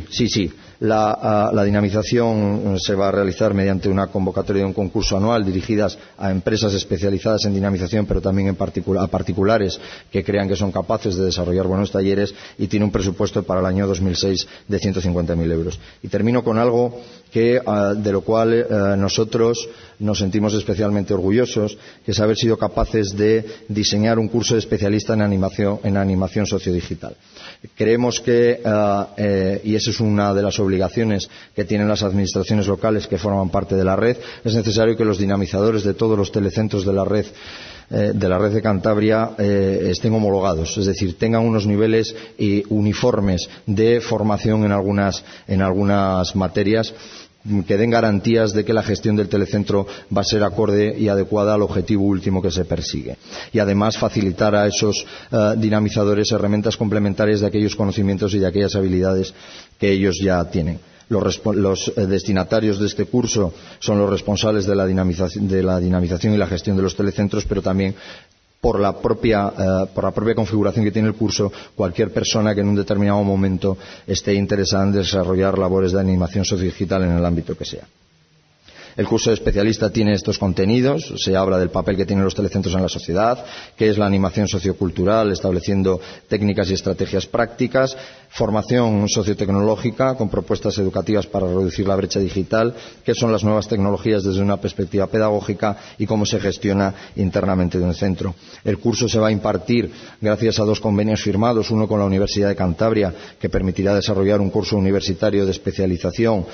La dinamización se va a realizar mediante una convocatoria de un concurso anual dirigidas a empresas especializadas en dinamización, pero también a particulares que crean que son capaces de desarrollar buenos talleres, y tiene un presupuesto para el año 2006 de 150.000 euros. Y termino con algo de lo cual nosotros nos sentimos especialmente orgullosos, que es haber sido capaces de diseñar un curso de especialista en animación sociodigital. Creemos que, y esa es una de las obligaciones que tienen las administraciones locales que forman parte de la red, es necesario que los dinamizadores de todos los telecentros de la red de Cantabria estén homologados, es decir, tengan unos niveles uniformes de formación en algunas materias, que den garantías de que la gestión del telecentro va a ser acorde y adecuada al objetivo último que se persigue, y además facilitar a esos dinamizadores herramientas complementarias de aquellos conocimientos y de aquellas habilidades que ellos ya tienen. Los destinatarios de este curso son los responsables de la dinamización y la gestión de los telecentros, pero también por la propia configuración que tiene el curso, cualquier persona que en un determinado momento esté interesada en desarrollar labores de animación sociodigital en el ámbito que sea. El curso de especialista tiene estos contenidos. Se habla del papel que tienen los telecentros en la sociedad, qué es la animación sociocultural, estableciendo técnicas y estrategias prácticas, formación sociotecnológica con propuestas educativas para reducir la brecha digital, qué son las nuevas tecnologías desde una perspectiva pedagógica y cómo se gestiona internamente de un centro. El curso se va a impartir gracias a 2 convenios firmados, uno con la Universidad de Cantabria, que permitirá desarrollar un curso universitario de especialización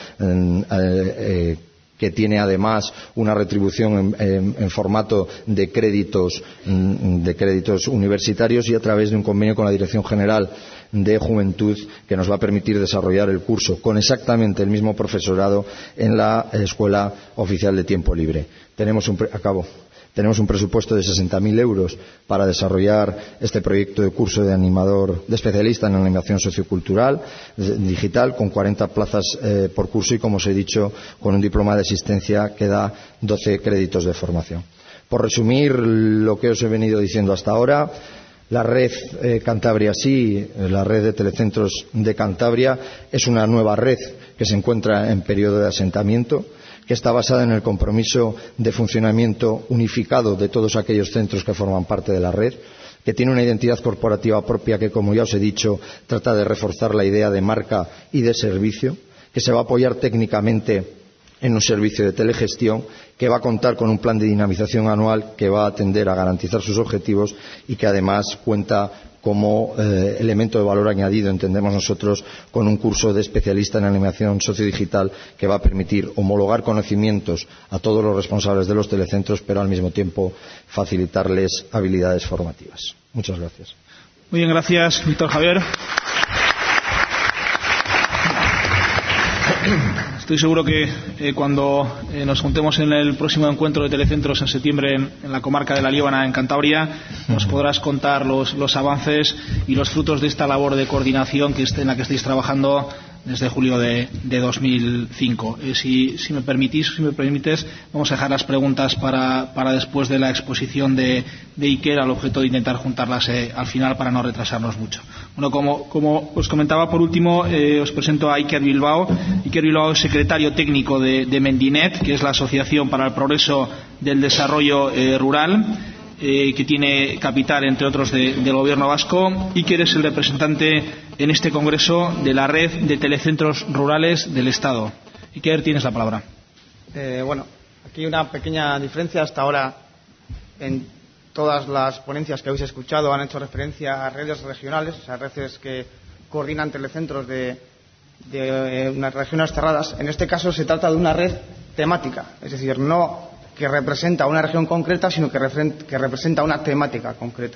que tiene además una retribución en formato de créditos universitarios, y a través de un convenio con la Dirección General de Juventud, que nos va a permitir desarrollar el curso con exactamente el mismo profesorado en la Escuela Oficial de Tiempo Libre. Tenemos un presupuesto de 60.000 euros para desarrollar este proyecto de curso de especialista en animación sociocultural digital, con 40 plazas por curso y, como os he dicho, con un diploma de asistencia que da 12 créditos de formación. Por resumir lo que os he venido diciendo hasta ahora, la red Cantabria Sí, la red de telecentros de Cantabria, es una nueva red que se encuentra en periodo de asentamiento, que está basada en el compromiso de funcionamiento unificado de todos aquellos centros que forman parte de la red, que tiene una identidad corporativa propia que, como ya os he dicho, trata de reforzar la idea de marca y de servicio, que se va a apoyar técnicamente en un servicio de telegestión, que va a contar con un plan de dinamización anual que va a atender a garantizar sus objetivos y que además cuenta como elemento de valor añadido, entendemos nosotros, con un curso de especialista en animación sociodigital que va a permitir homologar conocimientos a todos los responsables de los telecentros, pero al mismo tiempo facilitarles habilidades formativas. Muchas gracias. Muy bien, gracias, Víctor Javier. Estoy seguro que cuando nos juntemos en el próximo encuentro de telecentros en septiembre en la comarca de la Liébana, en Cantabria, nos podrás contar los avances y los frutos de esta labor de coordinación en la que estáis trabajando desde julio de 2005. Si me permites, vamos a dejar las preguntas para después de la exposición de Iker, al objeto de intentar juntarlas al final para no retrasarnos mucho. Bueno, como os comentaba, por último, os presento a Iker Bilbao. Iker Bilbao es secretario técnico de Mendinet, que es la Asociación para el Progreso del Desarrollo Rural, que tiene capital, entre otros, del Gobierno vasco. Iker es el representante en este congreso de la red de telecentros rurales del Estado. Iker, tienes la palabra. Bueno, aquí una pequeña diferencia. Hasta ahora, en todas las ponencias que habéis escuchado han hecho referencia a redes regionales, o sea, redes que coordinan telecentros de unas regiones cerradas. En este caso se trata de una red temática, es decir, no que representa una región concreta, sino que representa una temática concreta.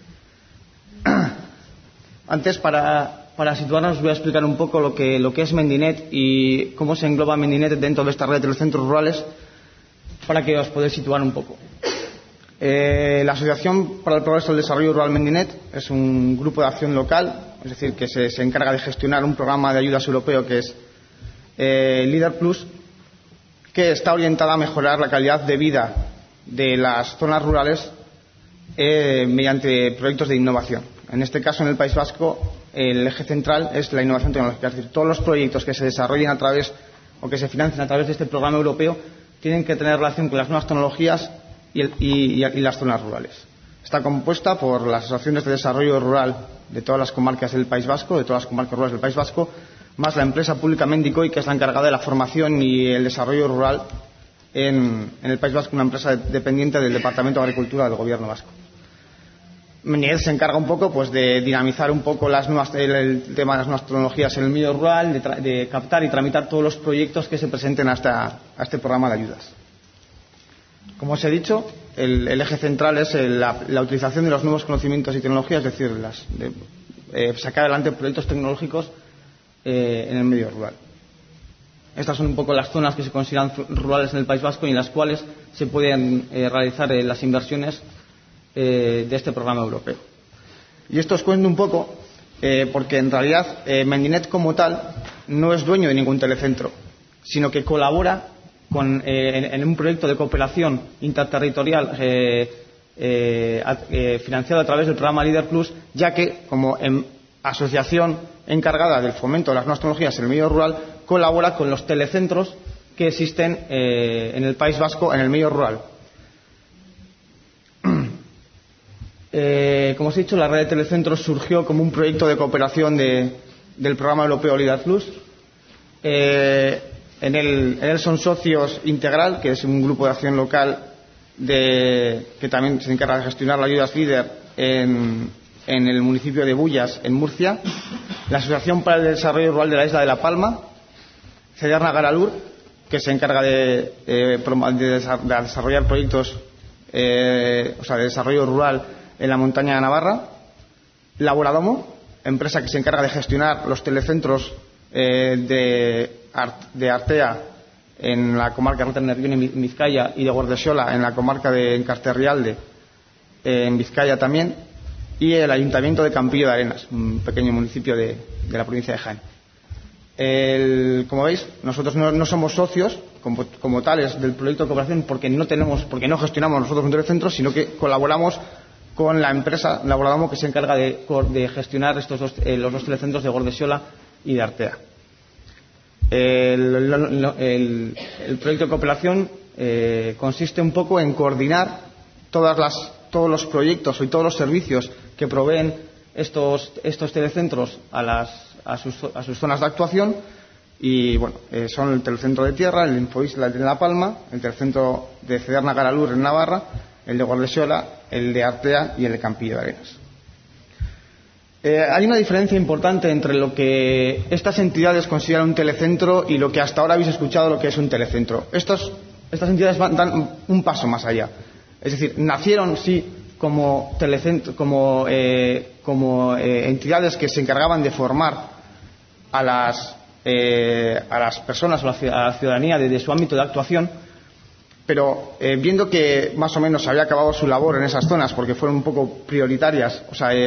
Antes, para situarnos, voy a explicar un poco lo que es Mendinet y cómo se engloba Mendinet dentro de esta red de los centros rurales, para que os podáis situar un poco. La Asociación para el Progreso del Desarrollo Rural Mendinet es un grupo de acción local, es decir, que se encarga de gestionar un programa de ayudas europeo que es Leader Plus, que está orientada a mejorar la calidad de vida de las zonas rurales mediante proyectos de innovación. En este caso, en el País Vasco, el eje central es la innovación tecnológica. Es decir, todos los proyectos que se desarrollen a través o que se financien a través de este programa europeo tienen que tener relación con las nuevas tecnologías y las zonas rurales. Está compuesta por las asociaciones de desarrollo rural de todas las comarcas del País Vasco, de todas las comarcas rurales del País Vasco, más la empresa pública Mendicoy, que es la encargada de la formación y el desarrollo rural en el País Vasco, una empresa dependiente del Departamento de Agricultura del Gobierno vasco. Mendinet se encarga un poco de dinamizar un poco el tema de las nuevas tecnologías en el medio rural, de captar y tramitar todos los proyectos que se presenten a este programa de ayudas. Como os he dicho, el eje central es la utilización de los nuevos conocimientos y tecnologías, es decir, sacar adelante proyectos tecnológicos en el medio rural. Estas son un poco las zonas que se consideran rurales en el País Vasco y en las cuales se pueden realizar las inversiones de este programa europeo. Y esto os cuento un poco porque en realidad Mendinet como tal no es dueño de ningún telecentro, sino que colabora en un proyecto de cooperación interterritorial financiado a través del programa Leader Plus, ya que como asociación encargada del fomento de las nuevas tecnologías en el medio rural, colabora con los telecentros que existen en el País Vasco en el medio rural. Como os he dicho, la red de telecentros surgió como un proyecto de cooperación del programa europeo Leader Plus. En él son socios Integral, que es un grupo de acción local que también se encarga de gestionar las ayudas Leader en el municipio de Bullas, en Murcia, la Asociación para el Desarrollo Rural de la Isla de La Palma, Cederna Garalur, que se encarga de desarrollar proyectos de desarrollo rural en la montaña de Navarra, Laboradomo, empresa que se encarga de gestionar los telecentros de Artea en la comarca de Nervión en Vizcaya y de Guardesola en la comarca de Encarterrialde en Vizcaya también, y el Ayuntamiento de Campillo de Arenas, un pequeño municipio de la provincia de Jaén. Como veis, nosotros no somos socios como tales del proyecto de cooperación porque no gestionamos nosotros un telecentro, sino que colaboramos con la empresa Laboradomo, que se encarga de gestionar los dos telecentros de Guardesola y de Artea. El proyecto de cooperación consiste un poco en coordinar todos los proyectos y todos los servicios que proveen estos telecentros a sus zonas de actuación, y bueno, son el telecentro de Tierra, el Infoisla de La Palma, el telecentro de Cederna Garalur en Navarra, el de Guardesola, el de Artea y el de Campillo de Arenas. Hay una diferencia importante entre lo que estas entidades consideran un telecentro y lo que hasta ahora habéis escuchado lo que es un telecentro. Estas entidades dan un paso más allá. Es decir, nacieron sí como entidades que se encargaban de formar a a las personas o a la ciudadanía de su ámbito de actuación, pero viendo que más o menos había acabado su labor en esas zonas porque fueron un poco prioritarias,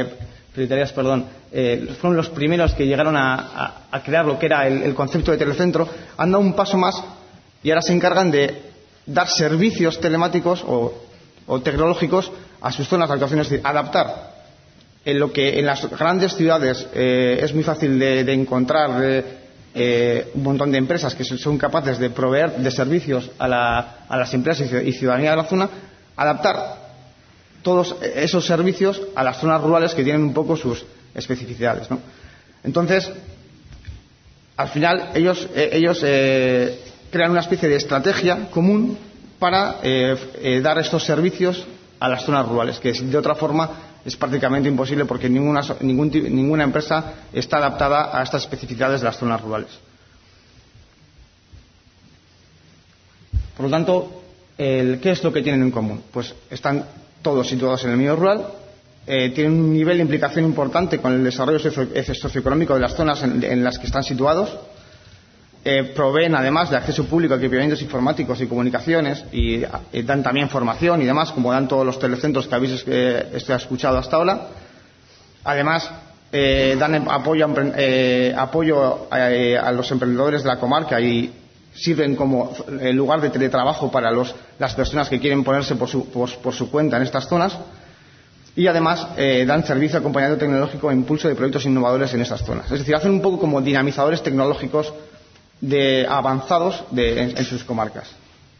fueron los primeros que llegaron a crear lo que era el concepto de telecentro, han dado un paso más y ahora se encargan de dar servicios telemáticos o tecnológicos a sus zonas de actuación, es decir, adaptar en lo que en las grandes ciudades es muy fácil de encontrar un montón de empresas que son capaces de proveer de servicios a las empresas y ciudadanía de la zona, adaptar todos esos servicios a las zonas rurales que tienen un poco sus especificidades, ¿no? Entonces, al final ellos crean una especie de estrategia común para dar estos servicios a las zonas rurales, que de otra forma es prácticamente imposible porque ninguna empresa está adaptada a estas especificidades de las zonas rurales. Por lo tanto, ¿qué es lo que tienen en común? Pues están todos situados en el medio rural, tienen un nivel de implicación importante con el desarrollo socioeconómico de las zonas en las que están situados, proveen además de acceso público a equipamientos informáticos y comunicaciones y dan también formación y demás, como dan todos los telecentros que habéis escuchado hasta ahora. Además, dan apoyo a los emprendedores de la comarca y sirven como lugar de teletrabajo para las personas que quieren ponerse por su cuenta en estas zonas. Y además dan servicio de acompañamiento tecnológico e impulso de proyectos innovadores en estas zonas. Es decir, hacen un poco como dinamizadores tecnológicos avanzados en sus comarcas.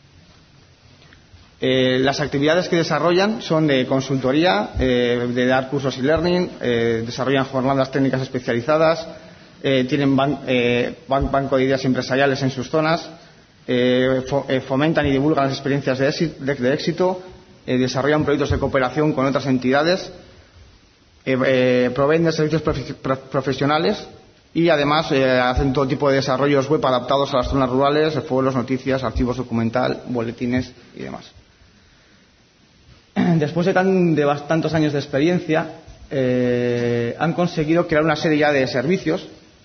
Las actividades que desarrollan son de consultoría, de dar cursos e-learning, desarrollan jornadas técnicas especializadas, tienen banco de ideas empresariales en sus zonas, fomentan y divulgan las experiencias de éxito, desarrollan proyectos de cooperación con otras entidades, proveen de servicios profesionales y además hacen todo tipo de desarrollos web adaptados a las zonas rurales, foros, noticias, archivos documental, boletines y demás. Después de tantos años de experiencia, han conseguido crear una serie ya de servicios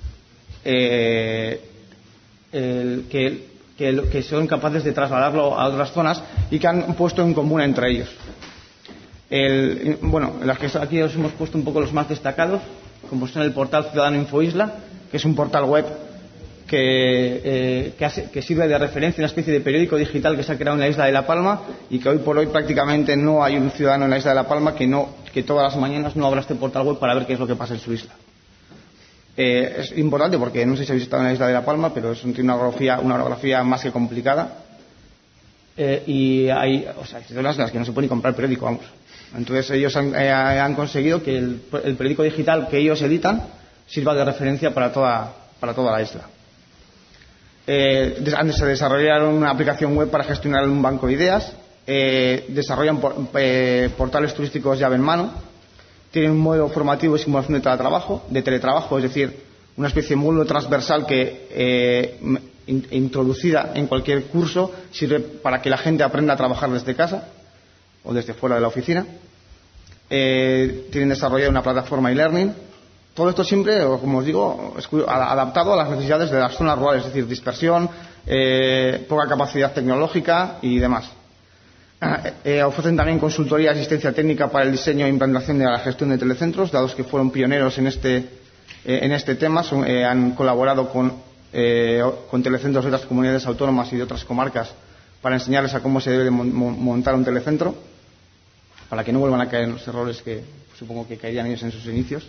que son capaces de trasladarlo a otras zonas y que han puesto en común entre ellos. Las que aquí os hemos puesto un poco los más destacados, como son el portal Ciudadano Infoisla, que es un portal web que sirve de referencia, una especie de periódico digital que se ha creado en la isla de La Palma y que hoy por hoy prácticamente no hay un ciudadano en la isla de La Palma que todas las mañanas no abra este portal web para ver qué es lo que pasa en su isla. Es importante porque no sé si habéis estado en la isla de La Palma, pero tiene una orografía más que complicada y hay zonas en las que no se puede ni comprar periódico, vamos. Entonces ellos han conseguido que el periódico digital que ellos editan sirva de referencia para toda la isla. Antes se desarrollaron una aplicación web para gestionar un banco de ideas, desarrollan portales turísticos llave en mano, tienen un modelo formativo y simulación de teletrabajo, es decir, una especie de módulo transversal que introducida en cualquier curso sirve para que la gente aprenda a trabajar desde casa o desde fuera de la oficina. Tienen desarrollada una plataforma e-learning. Todo esto siempre, como os digo, adaptado a las necesidades de las zonas rurales, es decir, dispersión, poca capacidad tecnológica y demás. Ofrecen también consultoría y asistencia técnica para el diseño e implantación de la gestión de telecentros, dados que fueron pioneros en este tema. Han colaborado con telecentros de otras comunidades autónomas y de otras comarcas para enseñarles a cómo se debe montar un telecentro, para que no vuelvan a caer en los errores que supongo que caerían ellos en sus inicios.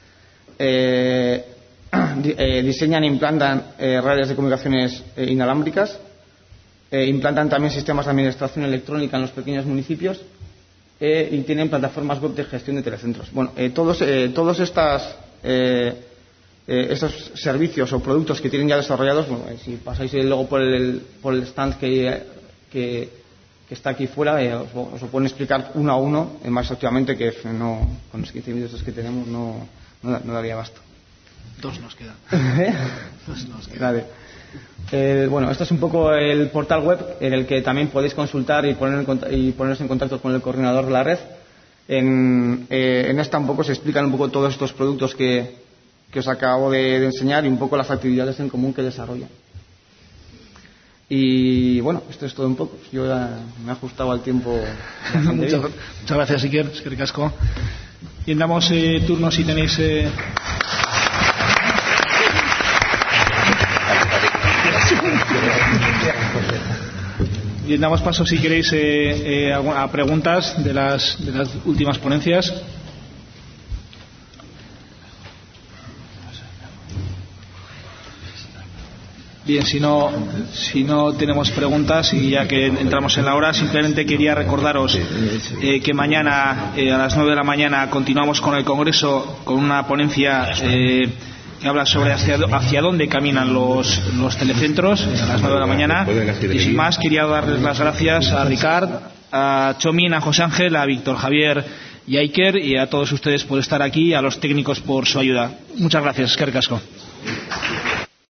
Diseñan e implantan redes de comunicaciones inalámbricas, implantan también sistemas de administración electrónica en los pequeños municipios y tienen plataformas web de gestión de telecentros. Todos estos servicios o productos que tienen ya desarrollados, si pasáis luego por el stand que está aquí fuera, os lo pueden explicar uno a uno más activamente, que no, con los 15 minutos que tenemos no daría abasto. 2 nos quedan. Dos nos quedan. Vale. Esto es un poco el portal web en el que también podéis consultar y poneros en contacto con el coordinador de la red. En esta un poco se explican un poco todos estos productos que que os acabo de enseñar y un poco las actividades en común que desarrollan. Y bueno, esto es todo un poco. Yo ya me he ajustado al tiempo. Muchas gracias, Iker. Es que ricasco. Y damos turno si tenéis. Y damos paso, si queréis, a preguntas de las últimas ponencias. Bien, si no tenemos preguntas y ya que entramos en la hora, simplemente quería recordaros que mañana a las 9 de la mañana continuamos con el Congreso con una ponencia que habla sobre hacia dónde caminan los telecentros a las 9 de la mañana. Y sin más, quería darles las gracias a Ricard, a Chomin, a José Ángel, a Víctor Javier y a Iker, y a todos ustedes por estar aquí y a los técnicos por su ayuda. Muchas gracias. Es que ricasco.